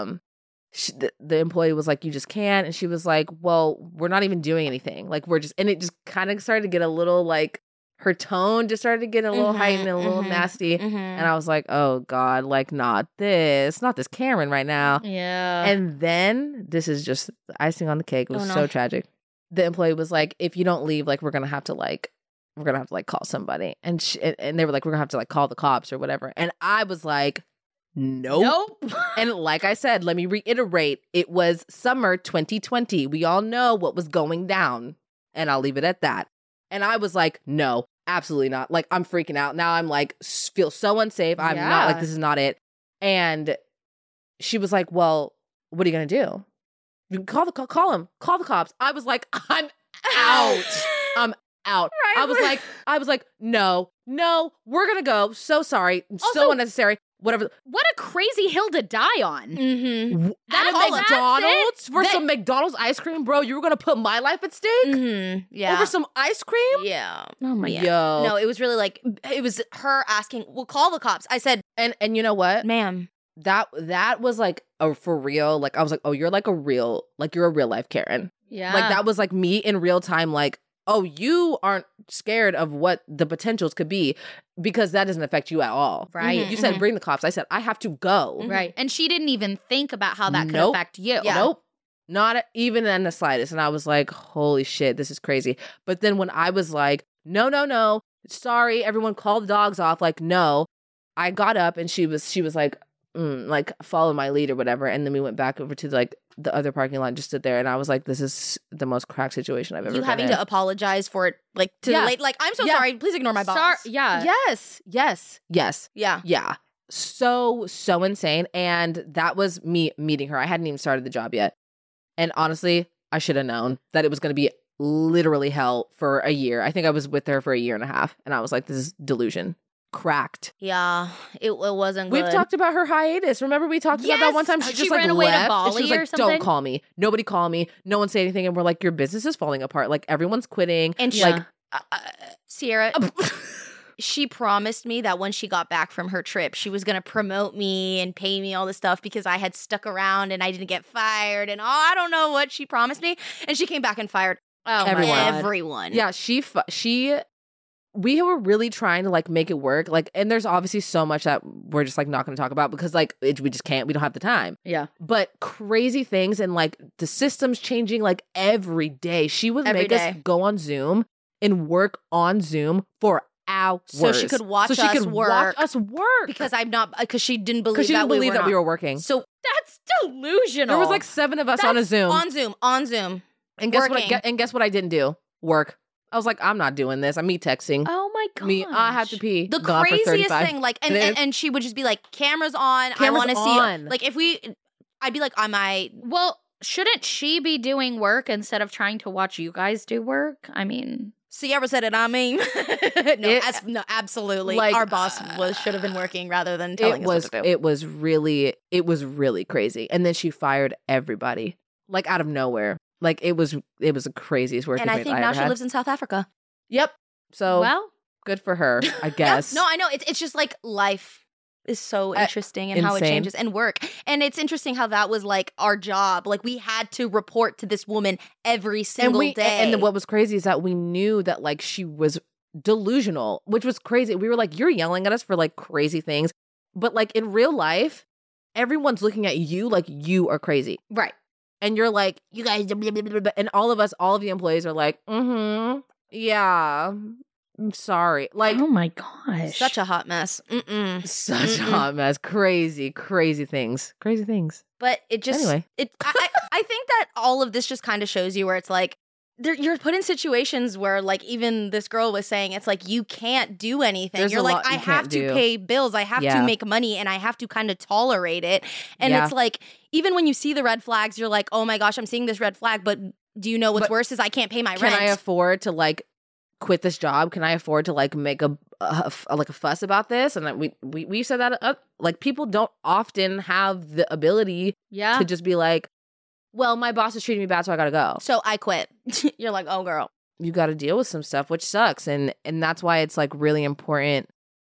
the employee was like, you just can't. And she was like, well, we're not even doing anything. Like we're just, and it just kind of started to get a little like, her tone just started to get a little heightened and a little nasty. And I was like, oh God, like not this Karen right now. Yeah. And then this is just the icing on the cake. It was so tragic. The employee was like, if you don't leave, like we're gonna have to call somebody. And they were like, we're gonna have to like call the cops or whatever. And I was like, Nope. And like I said, let me reiterate, it was summer 2020. We all know what was going down. And I'll leave it at that. And I was like, no, absolutely not. Like, I'm freaking out. Now I'm like, feel so unsafe. I'm not like, this is not it. And she was like, well, what are you going to do? You can call the cops. I was like, I'm out. I'm out. Right. I was like, no, we're going to go. So sorry. Also, so unnecessary. Whatever. What a crazy hill to die on. Mm-hmm. At a McDonald's for some McDonald's ice cream, bro. You were gonna put my life at stake? Mm-hmm. Yeah. Over some ice cream? Yeah. Oh my God. Yo. No, it was really like, it was her asking, well, call the cops. I said, and you know what? Ma'am. That was like for real. Like I was like, oh, you're a real life Karen. Yeah. Like that was like me in real time, like, oh, you aren't scared of what the potentials could be because that doesn't affect you at all. Right. You said, bring the cops. I said, I have to go. Right. And she didn't even think about how that could affect you. Yeah. Nope. Not even in the slightest. And I was like, holy shit, this is crazy. But then when I was like, no, sorry, everyone call the dogs off. Like, no, I got up and she was like, like follow my lead or whatever. And then we went back over to like the other parking lot and just stood there. And I was like, this is the most cracked situation I've ever been in. You having to apologize for it, like to the late, like, I'm so sorry. Please ignore my boss. Yes. Yeah. So insane. And that was me meeting her. I hadn't even started the job yet. And honestly, I should have known that it was going to be literally hell for a year. I think I was with her for a year and a half. And I was like, this is delusion. Cracked. Yeah, it wasn't good. We've talked about her hiatus. Remember we talked about that one time? She just ran like away left. to Bali she was like, or something? don't call me. Nobody call me. No one say anything. And we're like, your business is falling apart. Like everyone's quitting. And like Sierra, she promised me that when she got back from her trip, she was going to promote me and pay me all this stuff because I had stuck around and I didn't get fired. And I don't know what she promised me. And she came back and fired everyone. Yeah, we were really trying to like make it work. Like, and there's obviously so much that we're just like not going to talk about because like we just can't. We don't have the time. Yeah. But crazy things and like the systems changing like every day. She would make us go on Zoom and work on Zoom for hours, so she could watch us work. Because she didn't believe that we were working. So that's delusional. There was like 7 of us on a Zoom. On Zoom. And guess what I didn't do? Work. I was like, I'm not doing this. I'm texting. Oh my god. I have to pee. The craziest thing, like, and she would just be like, cameras on. I want to see. Like, I'd be like, well, shouldn't she be doing work instead of trying to watch you guys do work? I mean, Sierra said it. No, absolutely. Like, our boss should have been working rather than telling us what to do. It was really crazy. And then she fired everybody, like out of nowhere. Like it was the craziest work. And I think now she lives in South Africa. Yep. So well, good for her, I guess. No, I know. It's just like life is so interesting and how it changes and work. And it's interesting how that was like our job. Like we had to report to this woman every single day. And then what was crazy is that we knew that like she was delusional, which was crazy. We were like, you're yelling at us for like crazy things. But like in real life, everyone's looking at you like you are crazy. Right. and you're like, you guys, and all of the employees are like, yeah, I'm sorry. Like, oh my gosh. Such a hot mess. Such a hot mess. Crazy things. But it just, anyway. I think that all of this just kind of shows you where it's like, you're put in situations where, like, even this girl was saying, it's like, you can't do anything. You're like, I have to pay bills. I have to make money, and I have to kind of tolerate it. And it's like, even when you see the red flags, you're like, oh my gosh, I'm seeing this red flag. But do you know what's worse is I can't pay my rent. Can I afford to, like, quit this job? Can I afford to, like, make a fuss about this? And we said that, like, people don't often have the ability to just be like, well, my boss is treating me bad, so I gotta go. So I quit. You're like, oh, girl. You gotta deal with some stuff, which sucks. And that's why it's, like, really important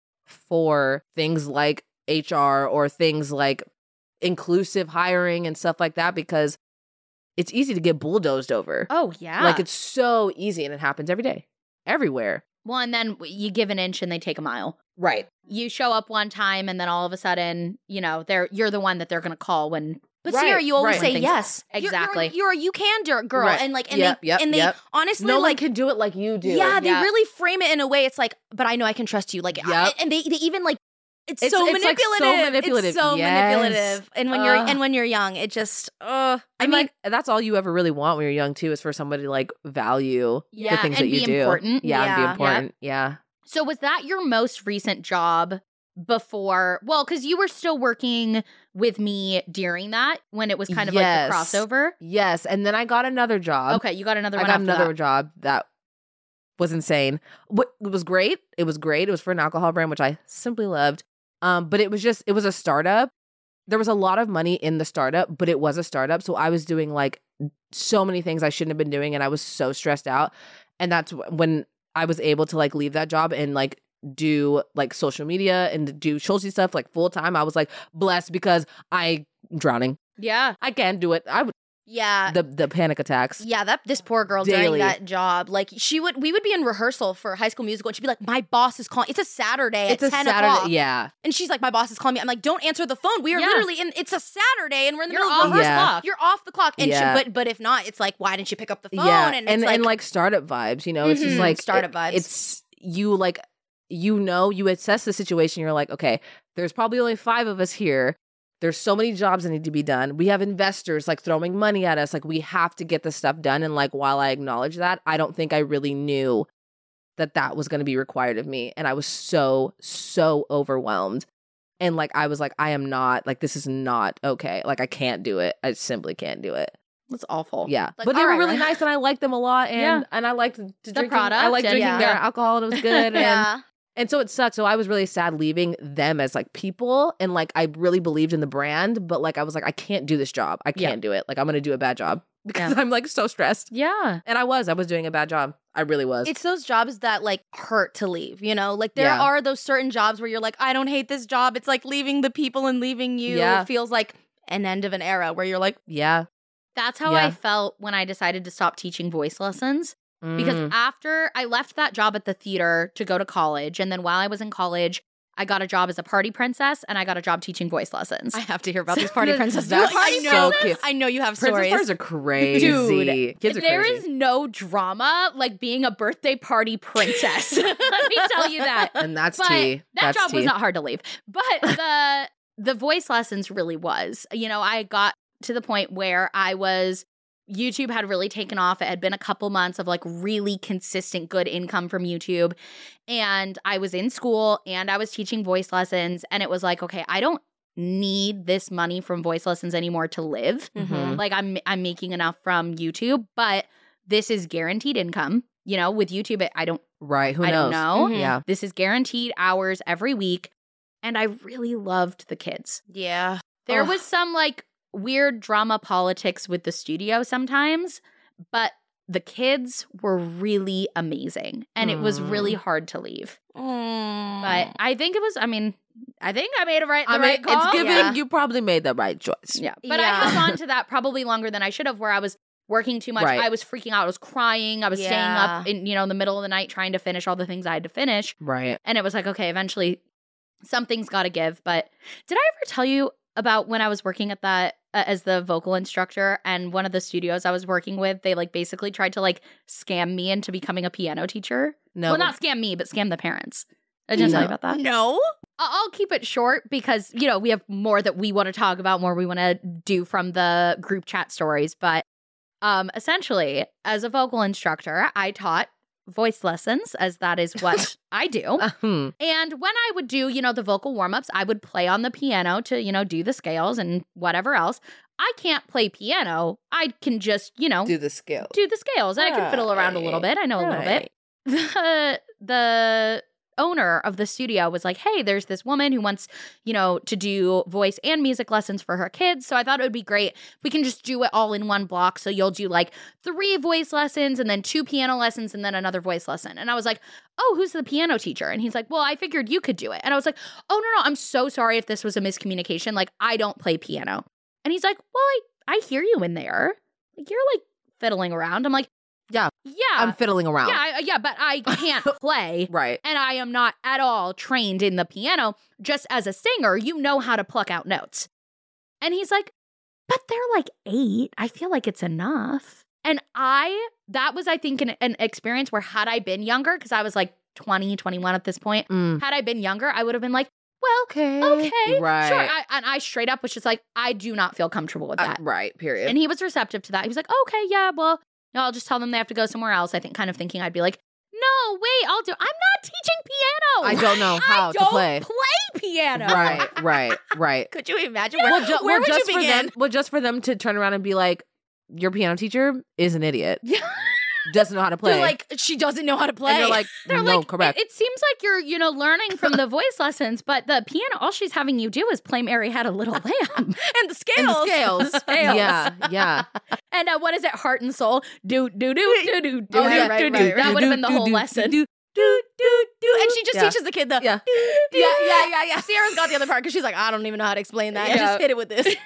for things like HR or things like inclusive hiring and stuff like that, because it's easy to get bulldozed over. Oh, yeah. Like, it's so easy, and it happens every day, everywhere. Well, and then you give an inch and they take a mile. Right. You show up one time, and then all of a sudden, you know, you're the one that they're gonna call when. But Sierra, you always say yes. Exactly. You're you can do it, girl. Right. And like, they honestly, no like, one can do it like you do. Yeah, they really frame it in a way. It's like, but I know I can trust you. Like, and they even like, it's so manipulative. Like so manipulative. It's so manipulative. And when you're young, it just, I mean, like, that's all you ever really want when you're young too, is for somebody to, like, value the things that you do. Important. Yeah, and be important. Yeah. So was that your most recent job before? Well, because you were still working with me during that, when it was kind of like the crossover. Yes. And then I got another job. Okay, you got another one. I got another job that was insane. It was great. It was for an alcohol brand, which I simply loved. But it was a startup. There was a lot of money in the startup, but it was a startup. So I was doing, like, so many things I shouldn't have been doing, and I was so stressed out. And that's when I was able to, like, leave that job and, like, do, like, social media and do Schultzy stuff, like, full time. I was, like, blessed because I'm drowning. Yeah. I can't do it. I would. Yeah. The panic attacks. Yeah, this poor girl daily. During that job, like, we would be in rehearsal for High School Musical, and she'd be like, my boss is calling. It's a Saturday at 10 o'clock. Yeah. And she's like, my boss is calling me. I'm like, don't answer the phone. We are literally it's a Saturday, and we're in the middle of rehearsal. Yeah. You're off the clock. And but if not, it's like, why didn't you pick up the phone? Yeah. And it's and like startup vibes, you know? It's just like startup vibes. It's you, like, you know, you assess the situation. You're like, okay, there's probably only 5 of us here. There's so many jobs that need to be done. We have investors, like, throwing money at us. Like, we have to get this stuff done. And, like, while I acknowledge that, I don't think I really knew that was going to be required of me. And I was so overwhelmed. And, like, I was like, I am not, like, this is not okay. Like, I can't do it. I simply can't do it. That's awful. Yeah. Like, but they were really nice, and I liked them a lot. And I liked to drink product. I liked drinking their alcohol, and it was good. And so it sucked. So I was really sad leaving them as, like, people. And, like, I really believed in the brand, but, like, I was like, I can't do this job. I can't do it. Like, I'm going to do a bad job because I'm, like, so stressed. Yeah. And I was doing a bad job. I really was. It's those jobs that, like, hurt to leave, you know? Like, there are those certain jobs where you're like, I don't hate this job. It's like leaving the people and leaving you. It feels like an end of an era where you're like, That's how I felt when I decided to stop teaching voice lessons. Because after I left that job at the theater to go to college, and then while I was in college, I got a job as a party princess, and I got a job teaching voice lessons. I have to hear about these party princesses. So cute. I know you have Princess stories. parties are crazy. Dude, Kids are there crazy. is no drama like being a birthday party princess. Let me tell you that. And that's but tea. That job was not hard to leave. But the voice lessons really was. You know, I got to the point where YouTube had really taken off. It had been a couple months of, like, really consistent good income from YouTube. And I was in school and I was teaching voice lessons. And it was like, okay, I don't need this money from voice lessons anymore to live. Like, I'm making enough from YouTube, but this is guaranteed income. You know, with YouTube, I don't Right. Who knows? I don't know. Yeah. This is guaranteed hours every week. And I really loved the kids. Yeah. There was some, like, weird drama politics with the studio sometimes, but the kids were really amazing, and it was really hard to leave. But I think I made the right call. It's giving you probably made the right choice. Yeah. But I held on to that probably longer than I should have, where I was working too much. Right. I was freaking out. I was crying. I was staying up in the middle of the night trying to finish all the things I had to finish. Right. And it was like, okay, eventually something's got to give. But did I ever tell you about when I was working at that as the vocal instructor, and one of the studios I was working with, they like basically tried to like scam me into becoming a piano teacher. No. Well, not scam me, but scam the parents. I didn't tell you about that. No. I'll keep it short because, you know, we have more that we want to talk about, more we want to do from the group chat stories. But essentially, as a vocal instructor, I taught voice lessons, as that is what I do. And when I would do, you know, the vocal warm-ups, I would play on the piano to, you know, do the scales and whatever else. I can't play piano. I can just, you know, Do the scale. do the scales. I can fiddle around a little bit. I know a little bit. The owner of the studio was like, hey, there's this woman who wants, you know, to do voice and music lessons for her kids. So I thought it would be great if we can just do it all in one block. So you'll do like 3 voice lessons and then 2 piano lessons and then another voice lesson. And I was like, oh, who's the piano teacher? And he's like, well, I figured you could do it. And I was like, oh, no, I'm so sorry if this was a miscommunication. Like, I don't play piano. And he's like, well, I hear you in there. Like, you're like fiddling around. I'm like, Yeah. I'm fiddling around. Yeah, but I can't play. Right. And I am not at all trained in the piano. Just as a singer, you know how to pluck out notes. And he's like, but they're like 8. I feel like it's enough. And that was, I think, an experience where had I been younger, because I was like 20, 21 at this point, had I been younger, I would have been like, well, okay, right. Sure. I straight up was just like, I do not feel comfortable with that. Right, period. And he was receptive to that. He was like, okay, yeah, well, no, I'll just tell them they have to go somewhere else. I think kind of thinking I'd be like, no, wait, I'm not teaching piano. I don't know how to play. I don't play piano. Right. Could you imagine? Where would you begin? Just for them to turn around and be like, your piano teacher is an idiot. Yeah. Doesn't know how to play. They're like, she doesn't know how to play. And they're like, no, correct. It seems like you're, you know, learning from the voice lessons, but the piano, all she's having you do is play Mary Had a Little Lamb. And the scales. Yeah. And what is it? Heart and Soul. Do. Oh, yeah, right. That would have been the whole lesson. Do. And she just teaches the kid the Yeah. Yeah. Sierra's got the other part because she's like, I don't even know how to explain that. Yeah. Just hit it with this.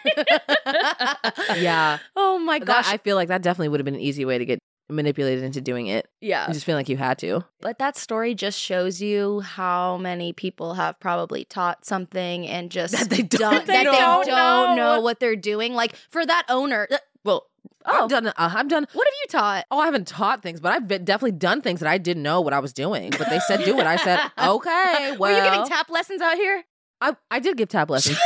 Yeah. Oh my gosh. I feel like that definitely would have been an easy way to get manipulated into doing it. Yeah. I just feel like you had to. But that story just shows you how many people have probably taught something and just That they don't know what they're doing. Like for that owner, I'm done. What have you taught? Oh, I haven't taught things, but I've definitely done things that I didn't know what I was doing. But they said do it. I said, okay, well. Were you giving tap lessons out here? I did give tap lessons.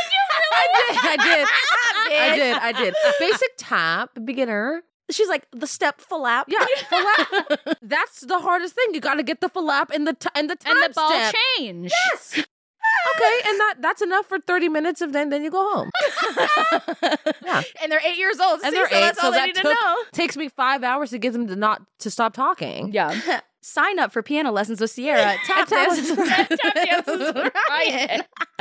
I did. Basic tap, beginner. She's like, the step flap. Yeah, flap. That's the hardest thing. You got to get the flap and the tap and the ball step. change. Yes. Okay, and that's enough for 30 minutes of then you go home. Yeah. And they're 8 years old. And they're 8, that's all so they need to know. Takes me 5 hours to get them to stop talking. Yeah. Sign up for piano lessons with Sierra. Tap dances with Ryan.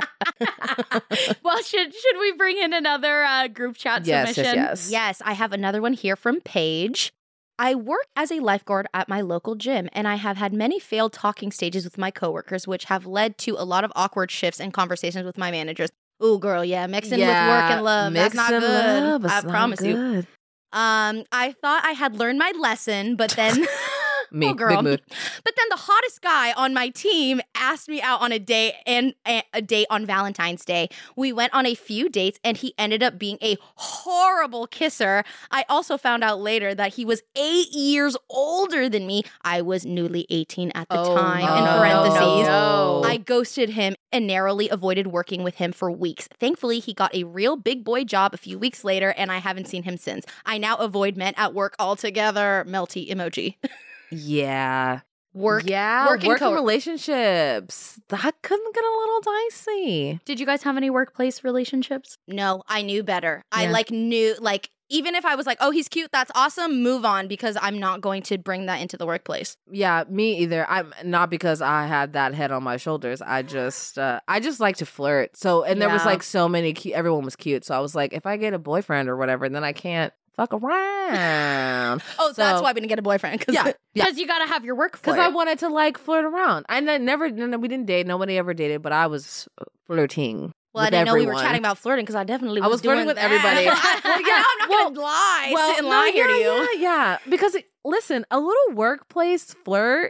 Well, should we bring in another group chat submission? Yes, I have another one here from Paige. I work as a lifeguard at my local gym, and I have had many failed talking stages with my coworkers, which have led to a lot of awkward shifts and conversations with my managers. Ooh, girl, mixing with work and love. That's not good. I promise you. I thought I had learned my lesson, but then... Me, oh, girl. big mood. But then the hottest guy on my team asked me out on a date and a date on Valentine's Day. We went on a few dates and he ended up being a horrible kisser. I also found out later that he was 8 years older than me. I was newly 18 at the time, in parentheses. No. I ghosted him and narrowly avoided working with him for weeks. Thankfully, he got a real big boy job a few weeks later and I haven't seen him since. I now avoid men at work altogether. Melty emoji. Yeah. Working relationships. That could get a little dicey. Did you guys have any workplace relationships? No, I knew better. Yeah. I knew even if I was like, oh, he's cute, that's awesome, move on, because I'm not going to bring that into the workplace. Yeah, me either. I'm not because I had that head on my shoulders. I just like to flirt. So, and there was like so many everyone was cute. So I was like, if I get a boyfriend or whatever, then I can't fuck around. So that's why I didn't get a boyfriend. Because you got to have your work flirt. Because I wanted to like flirt around. And then we didn't date. Nobody ever dated, but I was flirting. Well, I didn't know we were chatting about flirting because I definitely was flirting with everybody. I'm not going to lie. Sit and lie here to you. Yeah. Because listen, a little workplace flirt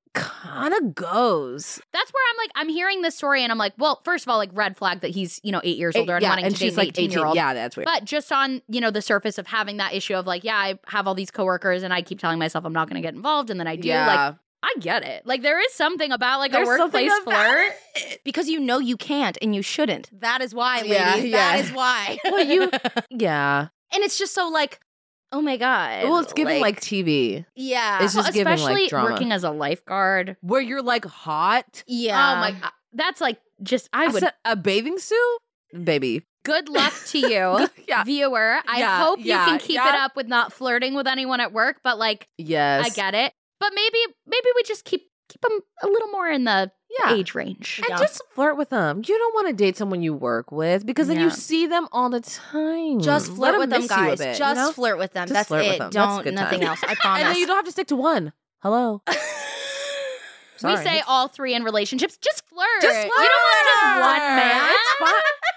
kind of goes. That's where I'm like, I'm hearing this story and I'm like, well, first of all, like red flag that he's, 8 years older and wanting to date an 18-year-old. Yeah, that's weird. But just on, the surface of having that issue of like, yeah, I have all these coworkers and I keep telling myself I'm not going to get involved and then I do. Yeah. Like, I get it. Like, there is something about like There's a workplace flirt. Because you can't and you shouldn't. That is why, ladies. Yeah. That is why. Well, yeah. And it's just so like, oh my God. Well, it's giving like TV. Yeah. It's just giving especially like drama. working as a lifeguard. Where you're like hot. Yeah. Oh my God. That's like just, I would. said, a bathing suit? Baby. Good luck to you, Yeah. viewer. I Yeah, hope you can keep it yeah. up with not flirting with anyone at work, but like, Yes. I get it. But maybe we just keep them a little more in the age range. And just flirt with them. You don't want to date someone you work with because then you see them all the time. Just flirt with them, guys. Bit, just flirt with them. Just That's flirt with it. them. Don't That's a good nothing time. else. I promise. And then you don't have to stick to one. Hello. We Sorry. say all three in relationships. Just flirt. Just flirt. You don't want just one man. It's fine.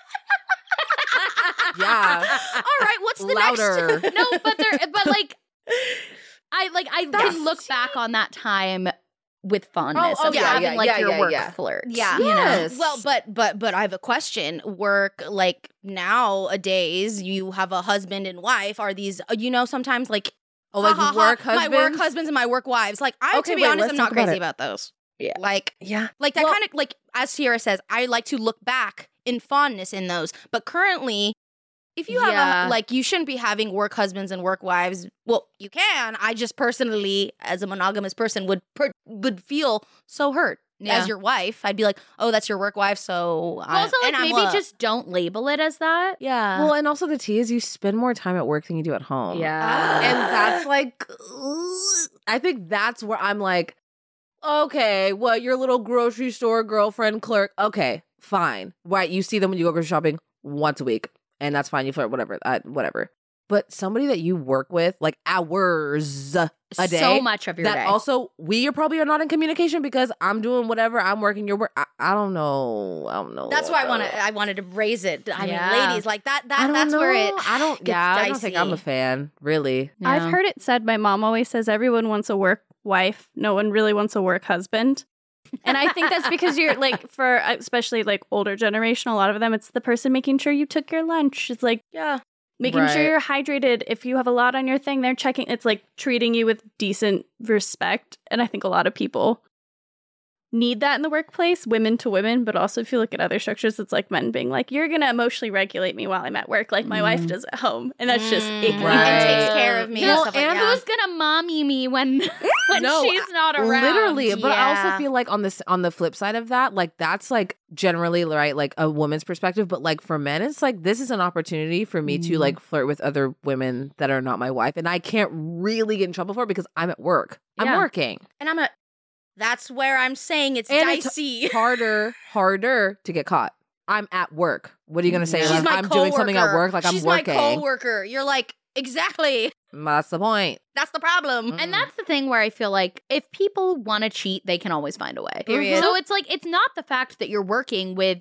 Yeah. All right, what's the Louder. next? No, but like I can look back on that time with fondness of having your work flirts. Yeah. Yes. Well, but I have a question. Work, like nowadays, you have a husband and wife. Are these sometimes like like work husbands? My work husbands and my work wives. Like to be honest, I'm not crazy about those. Yeah. Like yeah. Like that kind of like as Sierra says, I like to look back in fondness in those. But currently, if you have you shouldn't be having work husbands and work wives. Well, you can. I just personally, as a monogamous person, would feel so hurt as your wife. I'd be like, oh, that's your work wife. So also, like, maybe just don't label it as that. Yeah. Well, and also the tea is you spend more time at work than you do at home. Yeah. And that's like, I think that's where I'm like, okay, well, your little grocery store girlfriend clerk. Okay, fine. Right. You see them when you go grocery shopping once a week. And that's fine. You flirt, whatever. But somebody that you work with, like hours a day. So much of your day. That also, we probably are not in communication because I'm doing whatever. I'm working your work. I don't know. That's why I wanted to raise it. I mean, ladies, like that's know. where it I don't think I'm a fan, really. Yeah. I've heard it said, my mom always says everyone wants a work wife. No one really wants a work husband. And I think that's because you're like, for especially like older generation, a lot of them, it's the person making sure you took your lunch. It's like, making sure you're hydrated. If you have a lot on your thing, they're checking. It's like treating you with decent respect. And I think a lot of people need that in the workplace, women to women, but also if you look at other structures, it's like men being like, you're going to emotionally regulate me while I'm at work like my wife does at home. And that's just icky. And takes care of me. Well, and who's going to mommy me when she's not around? Literally. But I also feel like on the flip side of that, like that's like generally, right, like a woman's perspective. But like for men, it's like, this is an opportunity for me to like flirt with other women that are not my wife. And I can't really get in trouble for it because I'm at work. I'm working. And that's where I'm saying it's dicey. It's harder to get caught. I'm at work. What are you going to say? She's Like, my I'm doing something at work, like She's I'm working. my coworker. You're like, exactly. That's the point. That's the problem. And that's the thing where I feel like if people want to cheat, they can always find a way. Period. So it's like, it's not the fact that you're working with,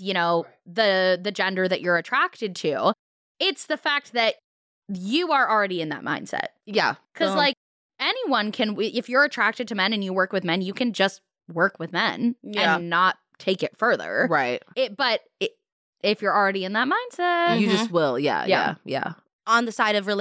the gender that you're attracted to. It's the fact that you are already in that mindset. Yeah. Because like anyone can, if you're attracted to men and you work with men, you can just work with men and not take it further. Right. But if you're already in that mindset, You just will. Yeah. On the side of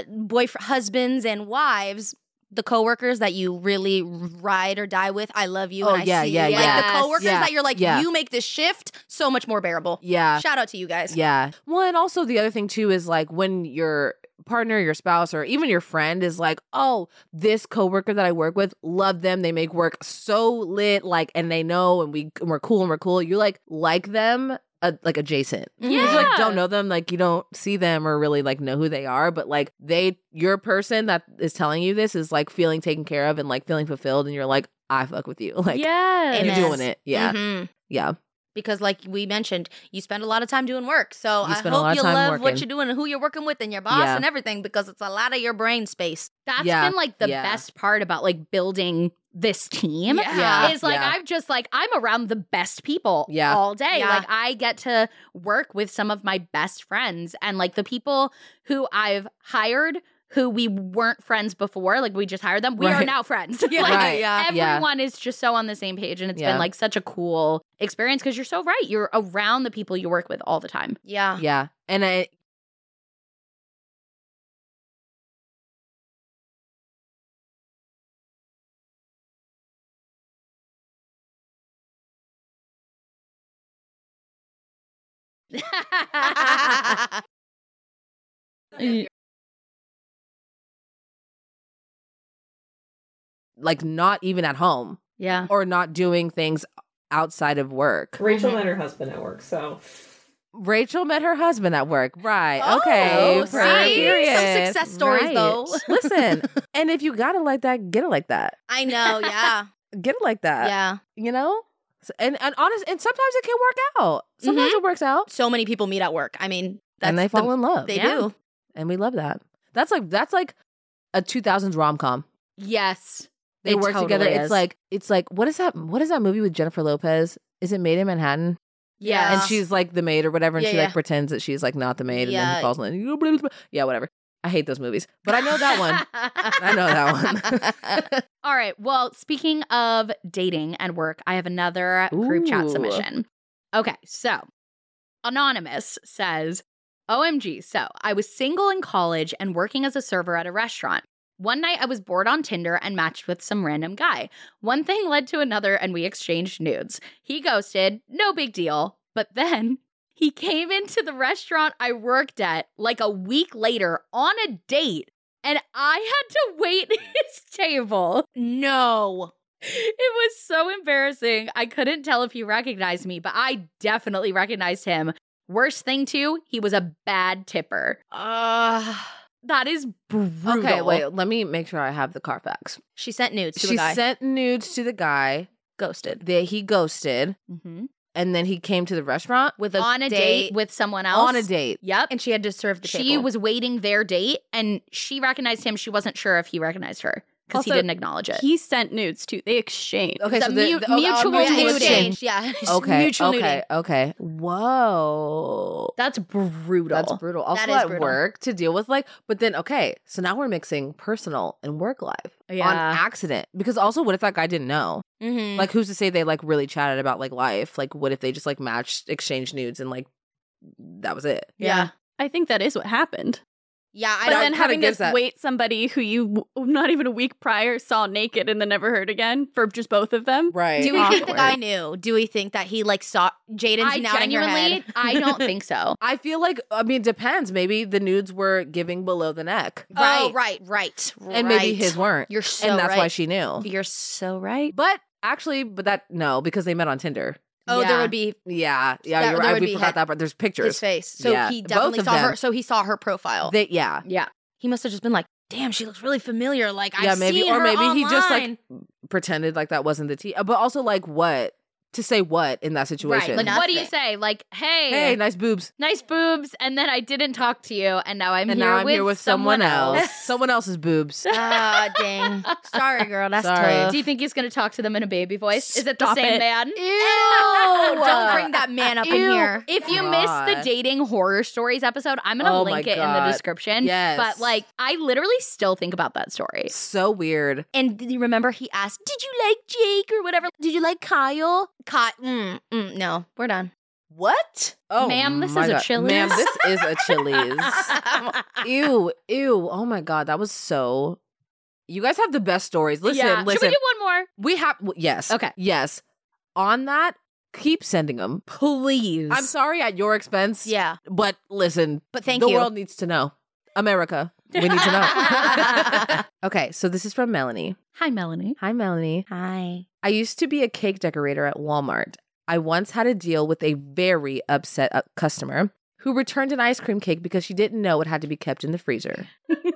husbands and wives, the coworkers that you really ride or die with, I love you. And I see you. Like the coworkers that you're like, you make this shift so much more bearable. Yeah. Shout out to you guys. Yeah. Well, and also the other thing too is like when your partner, your spouse, or even your friend is like, oh, this coworker that I work with, love them. They make work so lit, like, and they know, and we're cool. You like them. Like adjacent. Yeah. You like don't know them, like you don't see them or really like know who they are, but like your person that is telling you this is like feeling taken care of and like feeling fulfilled, and you're like, I fuck with you. Like you're doing it. Yeah. Mm-hmm. Yeah. Because like we mentioned, you spend a lot of time doing work. So I hope you love what you're doing and who you're working with and your boss and everything, because it's a lot of your brain space. That's been like the best part about like building this team is like I'm just like I'm around the best people all day. Like I get to work with some of my best friends, and like the people who I've hired who we weren't friends before, like we just hired them, we are now friends. Everyone is just so on the same page, and it's been like such a cool experience because you're so right. You're around the people you work with all the time. Yeah. Yeah. And I like not even at home. Yeah. Or not doing things outside of work. Rachel met her husband at work, so. Rachel met her husband at work. Right. Okay. See? Some success stories, though. Listen, and if you got it like that, get it like that. I know, yeah. Get it like that. Yeah. You know? And honest, and sometimes it can work out. Sometimes it works out. So many people meet at work. I mean, and they fall in love. They do. And we love that. That's like a 2000s rom-com. Yes. They work totally together. is. It's like what is that movie with Jennifer Lopez? Is it Made in Manhattan? Yeah. And she's like the maid or whatever, and Yeah, she yeah. like pretends that she's like not the maid, and then Yeah. he falls in love. Yeah, whatever. I hate those movies. But I know that one. I know that one. All right. Well, speaking of dating and work, I have another group chat Ooh. submission. Okay. So, Anonymous says, OMG. So, I was single in college and working as a server at a restaurant. One night I was bored on Tinder and matched with some random guy. One thing led to another and we exchanged nudes. He ghosted. No big deal. But then he came into the restaurant I worked at like a week later on a date, and I had to wait his table. No. It was so embarrassing. I couldn't tell if he recognized me, but I definitely recognized him. Worst thing, too, he was a bad tipper. That is brutal. Okay, wait. Let me make sure I have the Carfax. She sent nudes to She a guy. sent nudes to the guy. Ghosted. He ghosted, and then he came to the restaurant With On a date with someone else. on a date. Yep. And she had to serve the She table. was waiting their date, and she recognized him. She wasn't sure if he recognized her because he Also, didn't acknowledge it. He sent nudes too. They exchanged. Okay, It's so a the mutual mutual exchange. Yeah. Okay, Mutual okay, nuding. okay. Whoa. That's brutal. That's brutal. Also That is at brutal. work to deal with but then so now we're mixing personal and work life on Yeah. accident. Because also what if that guy didn't know? Mm-hmm. Like who's to say they really chatted about life? Like what if they just matched, exchanged nudes and that was it? Yeah. I think that is what happened. Yeah, I But don't then kinda having gives to that- wait somebody who you not even a week prior saw naked and then never heard again for just both of them. Right. Do we think the Awkward. guy knew? Do we think that he saw Jaden's I nodding her genuinely, head? I don't think so. I feel it depends. Maybe the nudes were giving below the neck. Oh, right. And maybe his weren't. You're so And that's why right. she knew. You're so right. But actually, no, because they met on Tinder. Oh, Yeah. there would be Yeah, That- you're there right. would We be forgot that, but there's pictures. his face. So Yeah, he both definitely of saw her. them. So he saw her profile. Yeah. Yeah. He must have just been like, damn, she looks really familiar. Like, Yeah, I've maybe, seen or her maybe he just online. pretended that wasn't the tea. But also, what to say? What in that situation? Right. Like, what do you Nothing. say? Like, hey, nice boobs. nice boobs, and then I didn't talk to you, and now I'm And here now I'm with here with someone else. Someone else's boobs. Ah, dang. Sorry, girl. That's Sorry. tough. Do you think he's going to talk to them in a baby voice? Is it the Stop same it. man? Don't bring that man up in Ew. here. If you God. missed the dating horror stories episode, I'm going to Oh my link it in the God. description. Yes. But I literally still think about that story. So weird. And you remember he asked, did you like Jake or whatever? Did you like Kyle? No, we're done. What? Oh, Ma'am, this my is a God. Chili's. Ma'am, this is a Chili's. Ew. Oh my God, that was so. You guys have the best stories. Listen, yeah. listen. Should we do one more? We have yes. Okay. Yes. On that, keep sending them. Please. I'm sorry at your expense. Yeah. But listen, But thank the you. world needs to know. America, we need to know. Okay, so this is from Melanie. Hi, Melanie. Hi, Melanie. Hi. I used to be a cake decorator at Walmart. I once had to deal with a very upset customer who returned an ice cream cake because she didn't know it had to be kept in the freezer.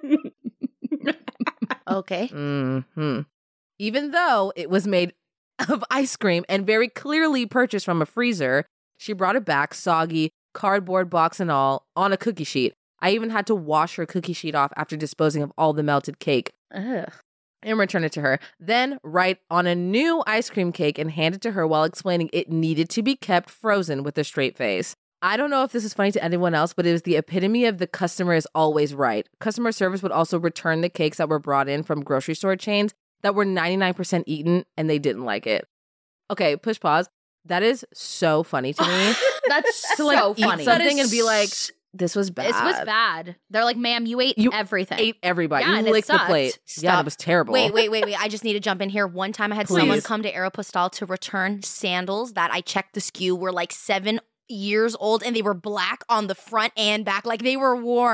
Okay. Even though it was made of ice cream and very clearly purchased from a freezer, she brought it back soggy, cardboard box and all, on a cookie sheet. I even had to wash her cookie sheet off after disposing of all the melted cake Ugh. and return it to her. Then write on a new ice cream cake and hand it to her while explaining it needed to be kept frozen with a straight face. I don't know if this is funny to anyone else, but it was the epitome of the customer is always right. Customer service would also return the cakes that were brought in from grocery store chains that were 99% eaten and they didn't like it. Okay, push pause. That is so funny to me. That's to like so eat funny. something and be like, this was bad. This was bad. They're like, ma'am, you ate everything. Ate everybody. Yeah, you and it licked the sucked. plate. Yeah, it was terrible. Wait. I just need to jump in here. One time I had Please. someone come to Aeropostale to return sandals that I checked the SKU were like 7 years old and they were black on the front and back. Like they were worn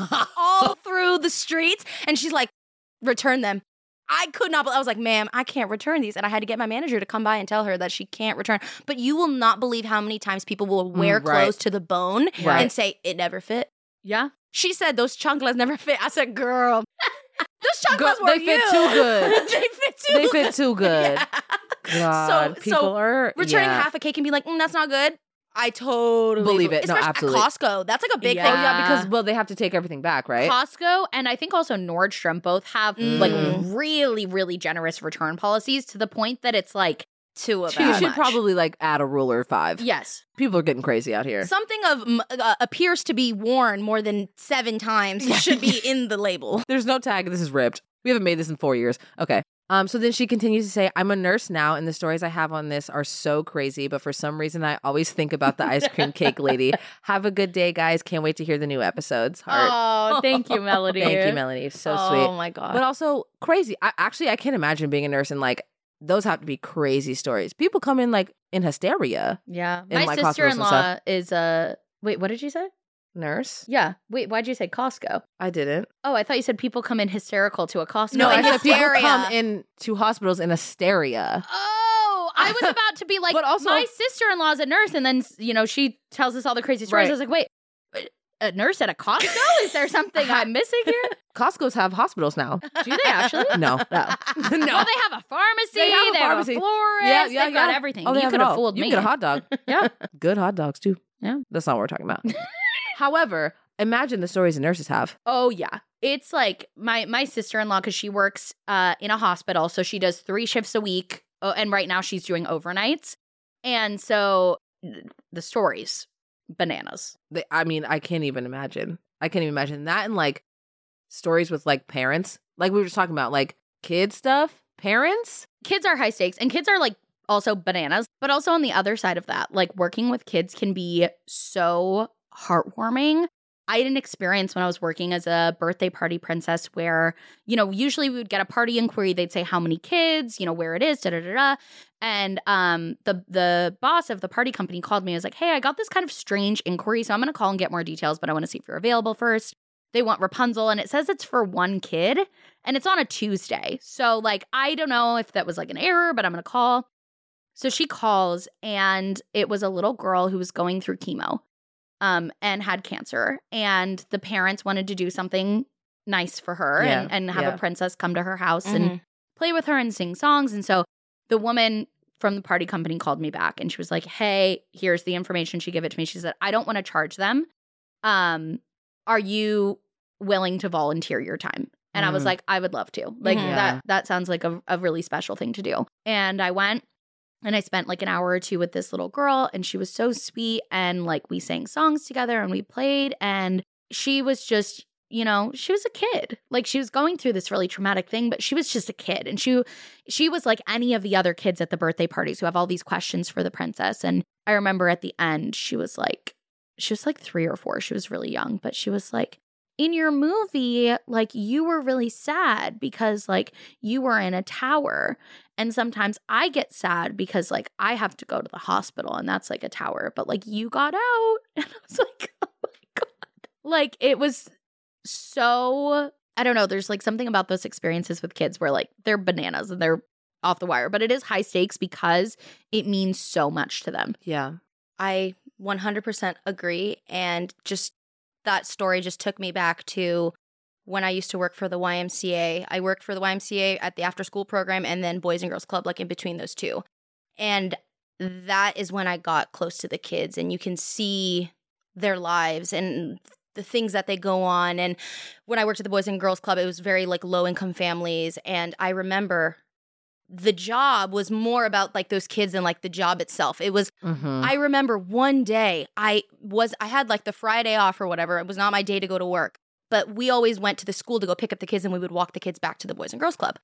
all through the streets. And she's like, return them. I could not. I was like, ma'am, I can't return these. And I had to get my manager to come by and tell her that she can't return. But you will not believe how many times people will wear clothes to the bone and say it never fit. Yeah. She said those chanclas never fit. I said, girl, those chanclas were they fit too good. They fit too good. They fit too good. Yeah. God, people are returning half a cake and be like, that's not good. I totally believe it. No, Especially absolutely. At Costco, that's like a big Oh thing. yeah, because they have to take everything back, right? Costco and I think also Nordstrom both have like really, really generous return policies to the point that it's like too of You should probably like add a rule or 5. Yes. People are getting crazy out here. Something of appears to be worn more than 7 times should be in the label. There's no tag. This is ripped. We haven't made this in 4 years. Okay. So then she continues to say, I'm a nurse now, and the stories I have on this are so crazy, but for some reason, I always think about the ice cream cake lady. Have a good day, guys. Can't wait to hear the new episodes. Heart. Oh, thank you, Melody. Thank you, Melody. So sweet. Oh my God. But also crazy. I can't imagine being a nurse and like, those have to be crazy stories. People come in like in hysteria. Yeah. In, My like, hospitals and sister-in-law stuff. is a... Wait, what did you say? Nurse? Yeah. Wait, why'd you say Costco? I didn't. Oh, I thought you said people come in hysterical to a Costco. No, I in said people hysteria. come in to hospitals in hysteria. Oh, I was about to be like, But also- my sister-in-law's a nurse, and then, she tells us all the crazy stories. Right. I was like, wait, a nurse at a Costco? Is there something I'm missing here? Costco's have hospitals now. Do they actually? No. No. Well, they have a pharmacy. They have a pharmacy. A florist. They've got everything. Oh, they You have could it have all. fooled You me. can get a hot dog. Yeah. Good hot dogs, too. Yeah. That's not what we're talking about. However, imagine the stories the nurses have. Oh, yeah. It's like my sister-in-law, because she works in a hospital, so she does 3 shifts a week, and right now she's doing overnights. And so the stories, bananas. I can't even imagine. I can't even imagine that, and like stories with like parents. Like we were just talking about, like kid stuff, parents. Kids are high stakes, and kids are like also bananas. But also on the other side of that, like working with kids can be so heartwarming. I had an experience when I was working as a birthday party princess where, usually we would get a party inquiry. They'd say how many kids, where it is, da-da-da-da. And the boss of the party company called me and was like, hey, I got this kind of strange inquiry, so I'm going to call and get more details, but I want to see if you're available first. They want Rapunzel, and it says it's for 1 kid, and it's on a Tuesday. So, like, I don't know if that was like an error, but I'm going to call. So she calls, and it was a little girl who was going through chemo. And had cancer, and the parents wanted to do something nice for her and have a princess come to her house and play with her and sing songs. And so the woman from the party company called me back, and she was like, hey, here's the information. She gave it to me. She said, I don't want to charge them. Are you willing to volunteer your time? And I was like, I would love to. Like, that sounds like a really special thing to do. And I went. And I spent like an hour or 2 with this little girl, and she was so sweet. And like we sang songs together and we played, and she was just, she was a kid. Like she was going through this really traumatic thing, but she was just a kid. And she was like any of the other kids at the birthday parties who have all these questions for the princess. And I remember at the end, she was like 3 or 4. She was really young, but she was like, in your movie, like you were really sad because like you were in a tower. And sometimes I get sad because like I have to go to the hospital and that's like a tower, but like you got out. And I was like, oh my God. Like it was so, I don't know. There's like something about those experiences with kids where like they're bananas and they're off the wire, but it is high stakes because it means so much to them. Yeah. I 100% agree. And just that story just took me back to when I used to work for the YMCA. I worked for the YMCA at the after school program and then Boys and Girls Club, like in between those two. And that is when I got close to the kids, and you can see their lives and the things that they go on. And when I worked at the Boys and Girls Club, it was very like low income families. And I remember the job was more about like those kids than like the job itself. It was, I remember one day I had like the Friday off or whatever. It was not my day to go to work, but we always went to the school to go pick up the kids and we would walk the kids back to the Boys and Girls Club.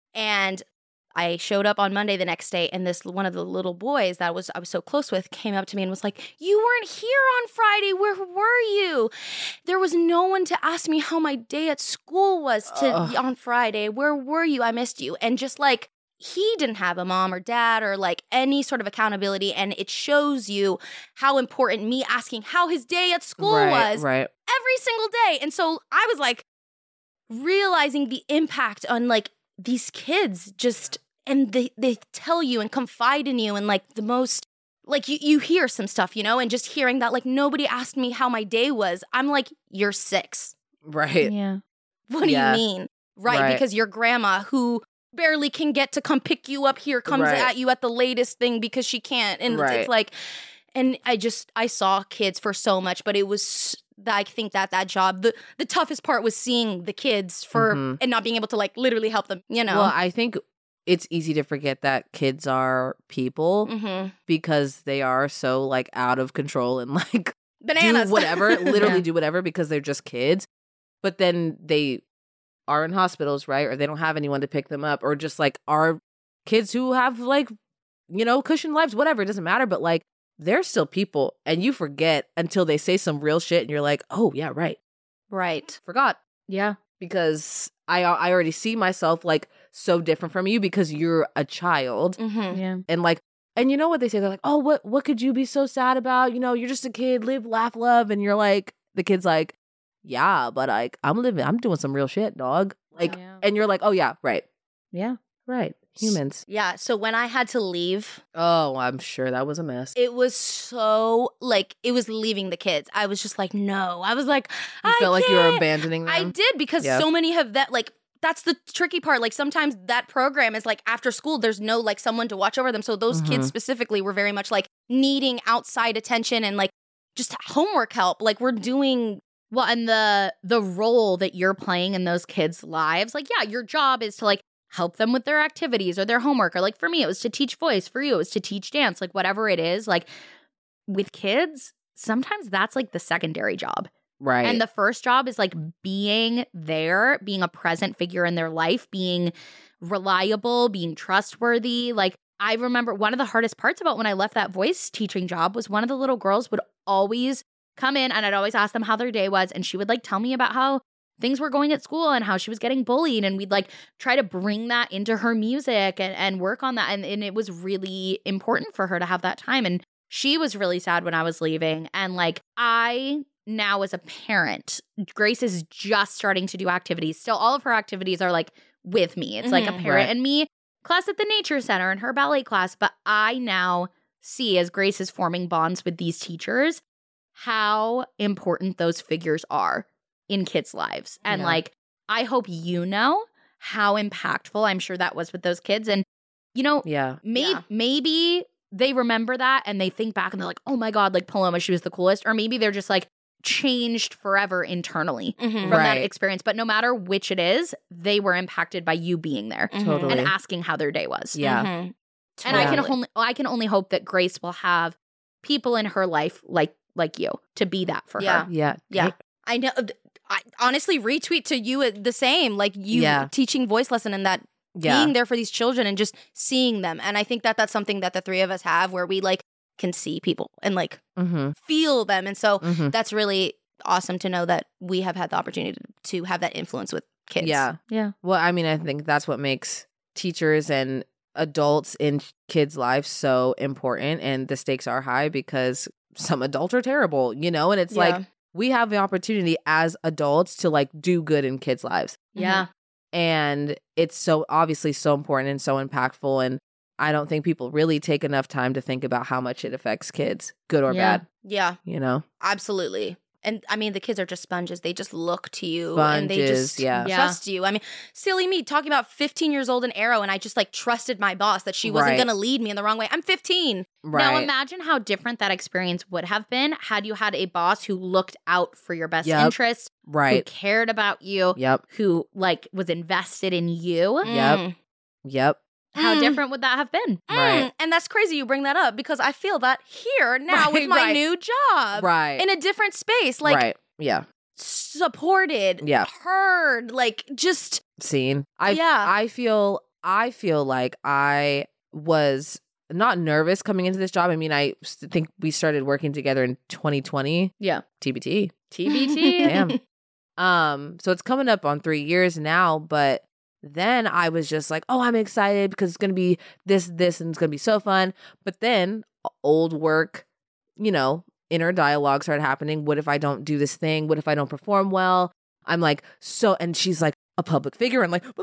And I showed up on Monday the next day, and one of the little boys that I was so close with came up to me and was like, "You weren't here on Friday. Where were you?" There was no one to ask me how my day at school was on Friday. Where were you? I missed you. And just like, he didn't have a mom or dad or like any sort of accountability, and it shows you how important me asking how his day at school was every single day. And so I was like realizing the impact on like these kids just, and they tell you and confide in you, and like the most, like you hear some stuff, you know, and just hearing that like nobody asked me how my day was. I'm like, you're 6. Right. Yeah. What do you mean? Right. Because your grandma who barely can get to come pick you up here comes at you at the latest thing because she can't. And it's like, and I saw kids for so much, but it was, I think that job, the toughest part was seeing the kids and not being able to like literally help them, you know? Well, I think it's easy to forget that kids are people because they are so like out of control and like bananas. do whatever, literally do whatever because they're just kids. But then they are in hospitals, right? Or they don't have anyone to pick them up, or just like are kids who have like, you know, cushioned lives, whatever. It doesn't matter. But like, they're still people, and you forget until they say some real shit and you're like, oh yeah, right. Forgot. Yeah. Because I already see myself like so different from you because you're a child. Yeah. And like, and you know what they say? They're like, oh, what could you be so sad about? You know, you're just a kid, live, laugh, love. And you're like, the kid's like, yeah, but like, I'm doing some real shit, dog. Like, and you're like, oh yeah, right. Yeah. Right. Humans. Yeah. So when I had to leave. Oh, I'm sure that was a mess. It was so like, it was leaving the kids. I was just like, no. I was like, you felt like you were abandoning them? I did, because so many have that, like, that's the tricky part. Like sometimes that program is like after school, there's no like someone to watch over them. So those kids specifically were very much like needing outside attention and like just homework help. Like we're doing. Well, and the role that you're playing in those kids' lives, like, yeah, your job is to like help them with their activities or their homework. Or like for me, it was to teach voice. For you, it was to teach dance, like whatever it is. Like with kids, sometimes that's like the secondary job. Right. And the first job is like being there, being a present figure in their life, being reliable, being trustworthy. Like I remember one of the hardest parts about when I left that voice teaching job was one of the little girls would always come in and I'd always ask them how their day was. And she would like tell me about how things were going at school and how she was getting bullied. And we'd like try to bring that into her music and work on that. And it was really important for her to have that time. And she was really sad when I was leaving. And like I now as a parent, Grace is just starting to do activities. Still, all of her activities are like with me. It's like a parent and me class at the nature center and her ballet class. But I now see, as Grace is forming bonds with these teachers, how important those figures are in kids' lives. And like, I hope you know how impactful I'm sure that was with those kids. And, you know, maybe they remember that and they think back and they're like, oh my God, like Paloma, she was the coolest. Or maybe they're just like changed forever internally from that experience. But no matter which it is, they were impacted by you being there and asking how their day was. Yeah. And I can only hope that Grace will have people in her life like you to be that for her. Yeah. I know. I honestly retweet to you the same, like you teaching voice lesson and that being there for these children and just seeing them. And I think that that's something that the three of us have where we like can see people and like feel them. And so that's really awesome to know that we have had the opportunity to have that influence with kids. Yeah. Well, I mean, I think that's what makes teachers and adults in kids' lives so important. And the stakes are high because some adults are terrible, you know? And it's like, we have the opportunity as adults to like do good in kids' lives. Yeah. And it's so obviously so important and so impactful. And I don't think people really take enough time to think about how much it affects kids, good or bad. Yeah. You know? Absolutely. And I mean, the kids are just sponges. They just look to you and they just trust you. I mean, silly me talking about 15 years old in Arrow, and I just like trusted my boss that she wasn't going to lead me in the wrong way. I'm 15. Right. Now imagine how different that experience would have been had you had a boss who looked out for your best interest, who cared about you, who like was invested in you. Yep. How different would that have been? Right. And that's crazy you bring that up because I feel that here now with my new job. Right. In a different space. Like, right. Yeah. supported. Yeah. Heard. Like, just. Seen. I feel like I was not nervous coming into this job. I mean, I think we started working together in 2020. Yeah. TBT. TBT. Damn. So it's coming up on 3 years now, but then I was just like, oh, I'm excited because it's going to be this, and it's going to be so fun. But then old work, inner dialogue started happening. What if I don't do this thing? What if I don't perform well? I'm like, and she's like a public figure and like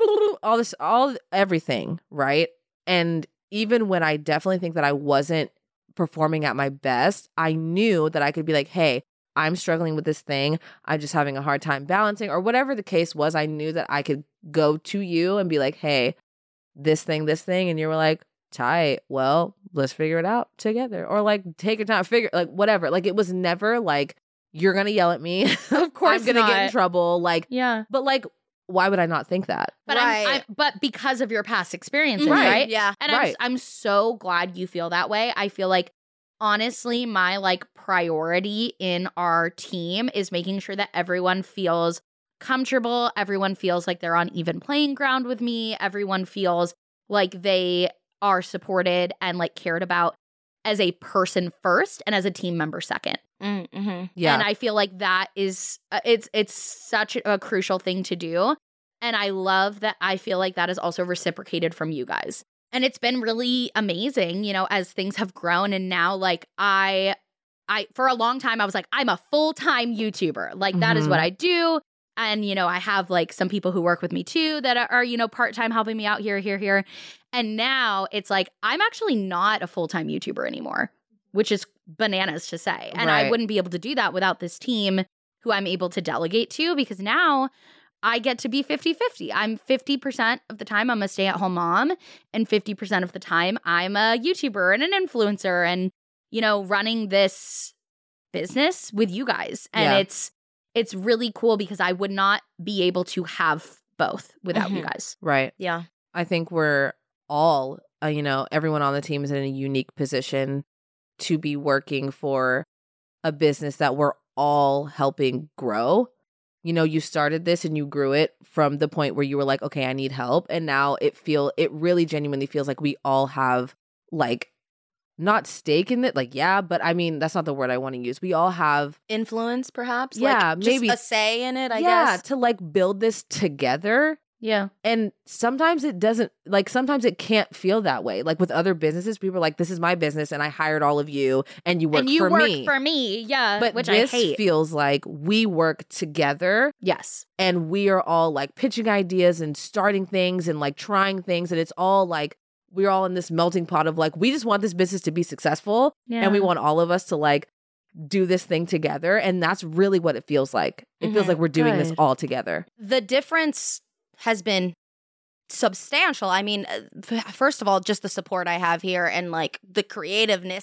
everything. Right. And even when I definitely think that I wasn't performing at my best, I knew that I could be like, hey, I'm struggling with this thing. I'm just having a hard time balancing, or whatever the case was. I knew that I could go to you and be like, hey, this thing. And you were like, tight. Well, let's figure it out together. Or like, take your time, figure, like, whatever. Like, it was never like, you're going to yell at me. Of course I'm going to get in trouble. Like, yeah. But like, why would I not think that? But but because of your past experiences, Right. right? Yeah. And Right. I'm so glad you feel that way. I feel like, honestly, my like priority in our team is making sure that everyone feels comfortable. Everyone feels like they're on even playing ground with me. Everyone feels like they are supported and like cared about as a person first and as a team member second. Mm-hmm. Yeah. And I feel like that is it's such a crucial thing to do. And I love that. I feel like that is also reciprocated from you guys. And it's been really amazing, as things have grown. And now like I for a long time I was like, I'm a full-time YouTuber. Like that is what I do. And, I have like some people who work with me too that are, part-time helping me out here. And now it's like, I'm actually not a full-time YouTuber anymore, which is bananas to say. And I wouldn't be able to do that without this team who I'm able to delegate to, because now I get to be 50-50. I'm 50% of the time I'm a stay-at-home mom, and 50% of the time I'm a YouTuber and an influencer and, running this business with you guys. And it's really cool because I would not be able to have both without you guys. Right. Yeah. I think we're all, everyone on the team is in a unique position to be working for a business that we're all helping grow. You started this and you grew it from the point where you were like, okay, I need help. And now it really genuinely feels like we all have like, not stake in it, like, yeah, but I mean, that's not the word I want to use. We all have Influence, perhaps? Yeah, like, maybe. Just a say in it, I yeah, guess. to like build this together. Yeah. And sometimes it doesn't, like, sometimes it can't feel that way. Like with other businesses, people are like, this is my business and I hired all of you and you work for me. For me, yeah. But which this I hate. feels like we work together. Yes. And we are all like pitching ideas and starting things and like trying things. And it's all like, we're all in this melting pot of like, we just want this business to be successful. Yeah. And we want all of us to like do this thing together. And that's really what it feels like. It feels like we're doing this all together. The difference has been substantial. I mean, first of all, just the support I have here and like the creativeness.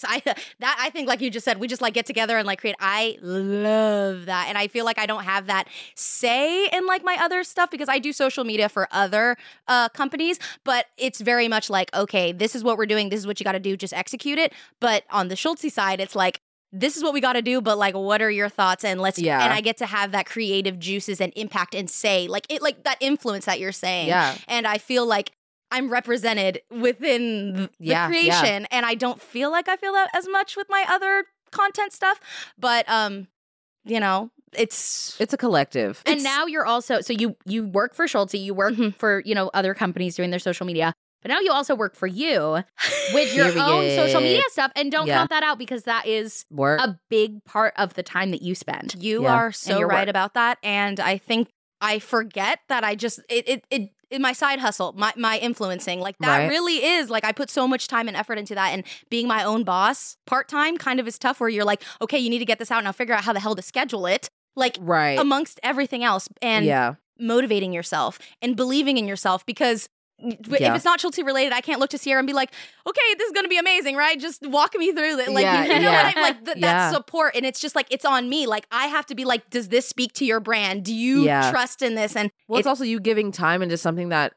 I think, like you just said, we just like get together and like create. I love that, and I feel like I don't have that say in like my other stuff because I do social media for other companies, but it's very much like, okay, this is what we're doing. This is what you got to do. Just execute it. But on the Schultze side, it's like, this is what we got to do, but like, what are your thoughts? And and I get to have that creative juices and impact and say, like that influence that you're saying. Yeah. And I feel like I'm represented within the creation, and I don't feel like I feel that as much with my other content stuff. But it's a collective. And now you're also, so you work for Schultze, you work for other companies doing their social media. But now you also work for you with your own social media stuff. And don't count that out because that is a big part of the time that you spend. You are so right about that. And I think I forget that I just, in my side hustle, my influencing, like that really is like I put so much time and effort into that. And being my own boss part-time kind of is tough where you're like, okay, you need to get this out. Now figure out how the hell to schedule it. Like amongst everything else. And motivating yourself and believing in yourself because if it's not Schultze related, I can't look to Sierra and be like, okay, this is going to be amazing, right? Just walk me through it. Like, you know what I mean? Like that support. And it's just like, it's on me. Like, I have to be like, does this speak to your brand? Do you trust in this? And it's also you giving time into something that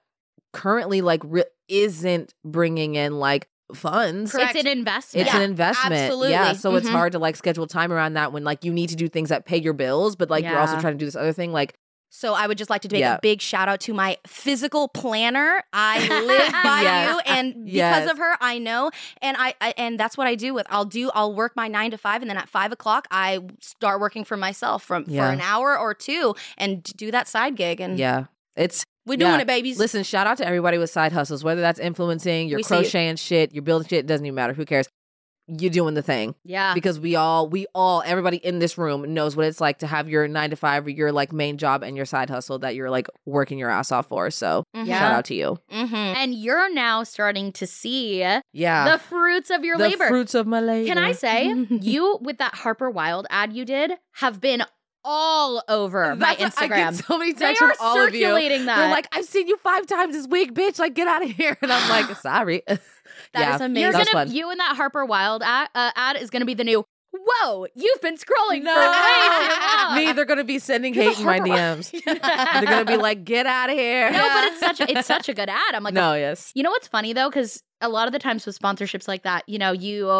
currently like isn't bringing in like funds. Correct. It's an investment. It's an investment. Absolutely. Yeah. So it's hard to like schedule time around that when like you need to do things that pay your bills, but like you're also trying to do this other thing. Like, so I would just like to make a big shout out to my physical planner. I live by you, and because of her, I know, and and that's what I do. I'll work my 9 to 5, and then at 5 o'clock, I start working for myself for an hour or two, and do that side gig. And we're doing it, babies. Listen, shout out to everybody with side hustles, whether that's influencing, you're crocheting shit, you're building shit. It doesn't even matter. Who cares? You're doing the thing. Yeah. Because we all, everybody in this room knows what it's like to have your 9 to 5 or your like main job and your side hustle that you're like working your ass off for. So shout out to you. And you're now starting to see the fruits of your labor. The fruits of my labor. Can I say, you with that Harper Wilde ad you did have been all over my Instagram. I get so many texts from all of you. Circulating that. They're like, I've seen you 5 times this week, bitch. Like, get out of here. And I'm like, sorry. That is amazing. You and that Harper Wilde ad is going to be the new, whoa, you've been scrolling for way too long. Me, they're going to be sending hate in my DMs. They're going to be like, get out of here. No, but it's such a good ad. I'm like, no, yes. You know what's funny though? Because a lot of the times with sponsorships like that, you know, you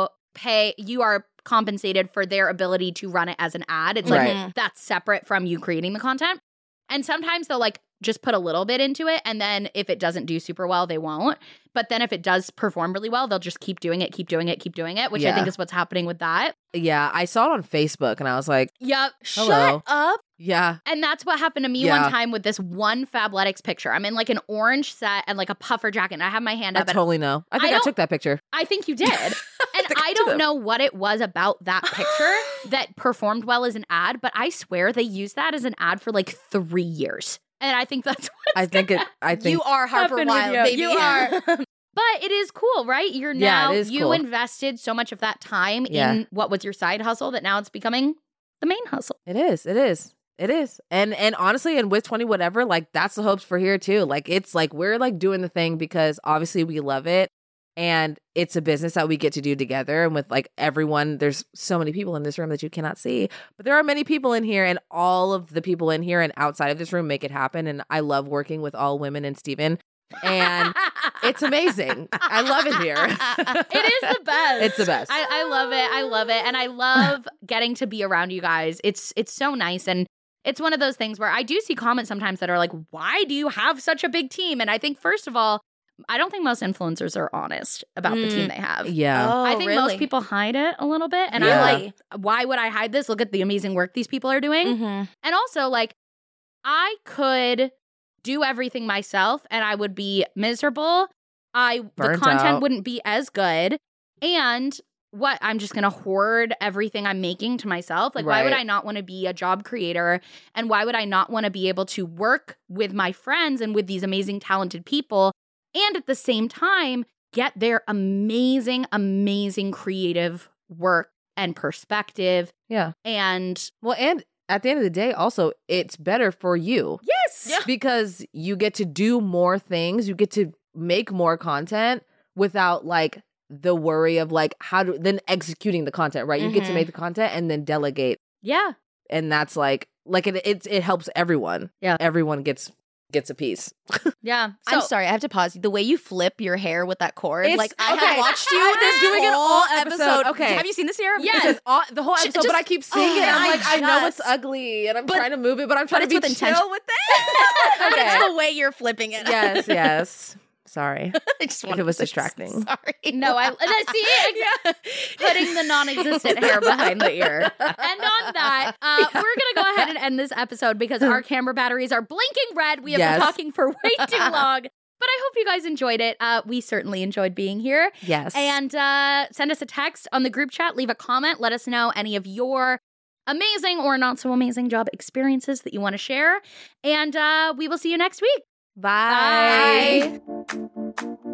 are compensated for their ability to run it as an ad. It's like that's separate from you creating the content. And sometimes they'll like just put a little bit into it, and then if it doesn't do super well, they won't. But then if it does perform really well, they'll just keep doing it, which I think is what's happening with that. Yeah, I saw it on Facebook and I was like, yep, hello. Shut up. Yeah. And that's what happened to me one time with this one Fabletics picture. I'm in like an orange set and like a puffer jacket, and I have my hand up. I totally know. I think I took that picture. I think you did. And I don't know what it was about that picture that performed well as an ad, but I swear they used that as an ad for like 3 years. And I think that's what I think you are Harper Wilde, baby. You are. But it is cool, right? You're now, you invested so much of that time in what was your side hustle that now it's becoming the main hustle. It is. And honestly, and with 20 whatever, like that's the hopes for here too. Like it's like we're like doing the thing because obviously we love it. And it's a business that we get to do together. And with like everyone, there's so many people in this room that you cannot see. But there are many people in here, and all of the people in here and outside of this room make it happen. And I love working with all women and Steven. And it's amazing. I love it here. It is the best. It's the best. I love it. And I love getting to be around you guys. It's so nice. And it's one of those things where I do see comments sometimes that are like, why do you have such a big team? And I think, first of all, I don't think most influencers are honest about the team they have. Yeah. Oh, I think most people hide it a little bit. And I'm like, why would I hide this? Look at the amazing work these people are doing. And also, like, I could do everything myself and I would be miserable. The content wouldn't be as good. And I'm just going to hoard everything I'm making to myself. Like, why would I not want to be a job creator? And why would I not want to be able to work with my friends and with these amazing, talented people? And at the same time, get their amazing, amazing creative work and perspective. Yeah. And at the end of the day, also, it's better for you. Yes. Yeah. Because you get to do more things. You get to make more content without like the worry of like then executing the content, right? You get to make the content and then delegate. Yeah. And that's like it helps everyone. Yeah. Everyone gets a piece. Yeah. I'm sorry, I have to pause. The way you flip your hair with that cord, like I okay. have watched you This doing it all episode. Okay, have you seen this, Sierra? Yes. The whole episode, but I keep seeing it. And I'm like, I know it's ugly, and I'm trying to move it, but I'm trying to be with intention chill with it. But it's the way you're flipping it. Yes. Sorry. I just if it was distracting. Sorry. No, I see putting the non-existent hair behind the ear. And on that, we're going to go ahead and end this episode because our camera batteries are blinking red. We have been talking for way too long. But I hope you guys enjoyed it. We certainly enjoyed being here. Yes. And send us a text on the group chat. Leave a comment. Let us know any of your amazing or not so amazing job experiences that you want to share. And we will see you next week. Bye.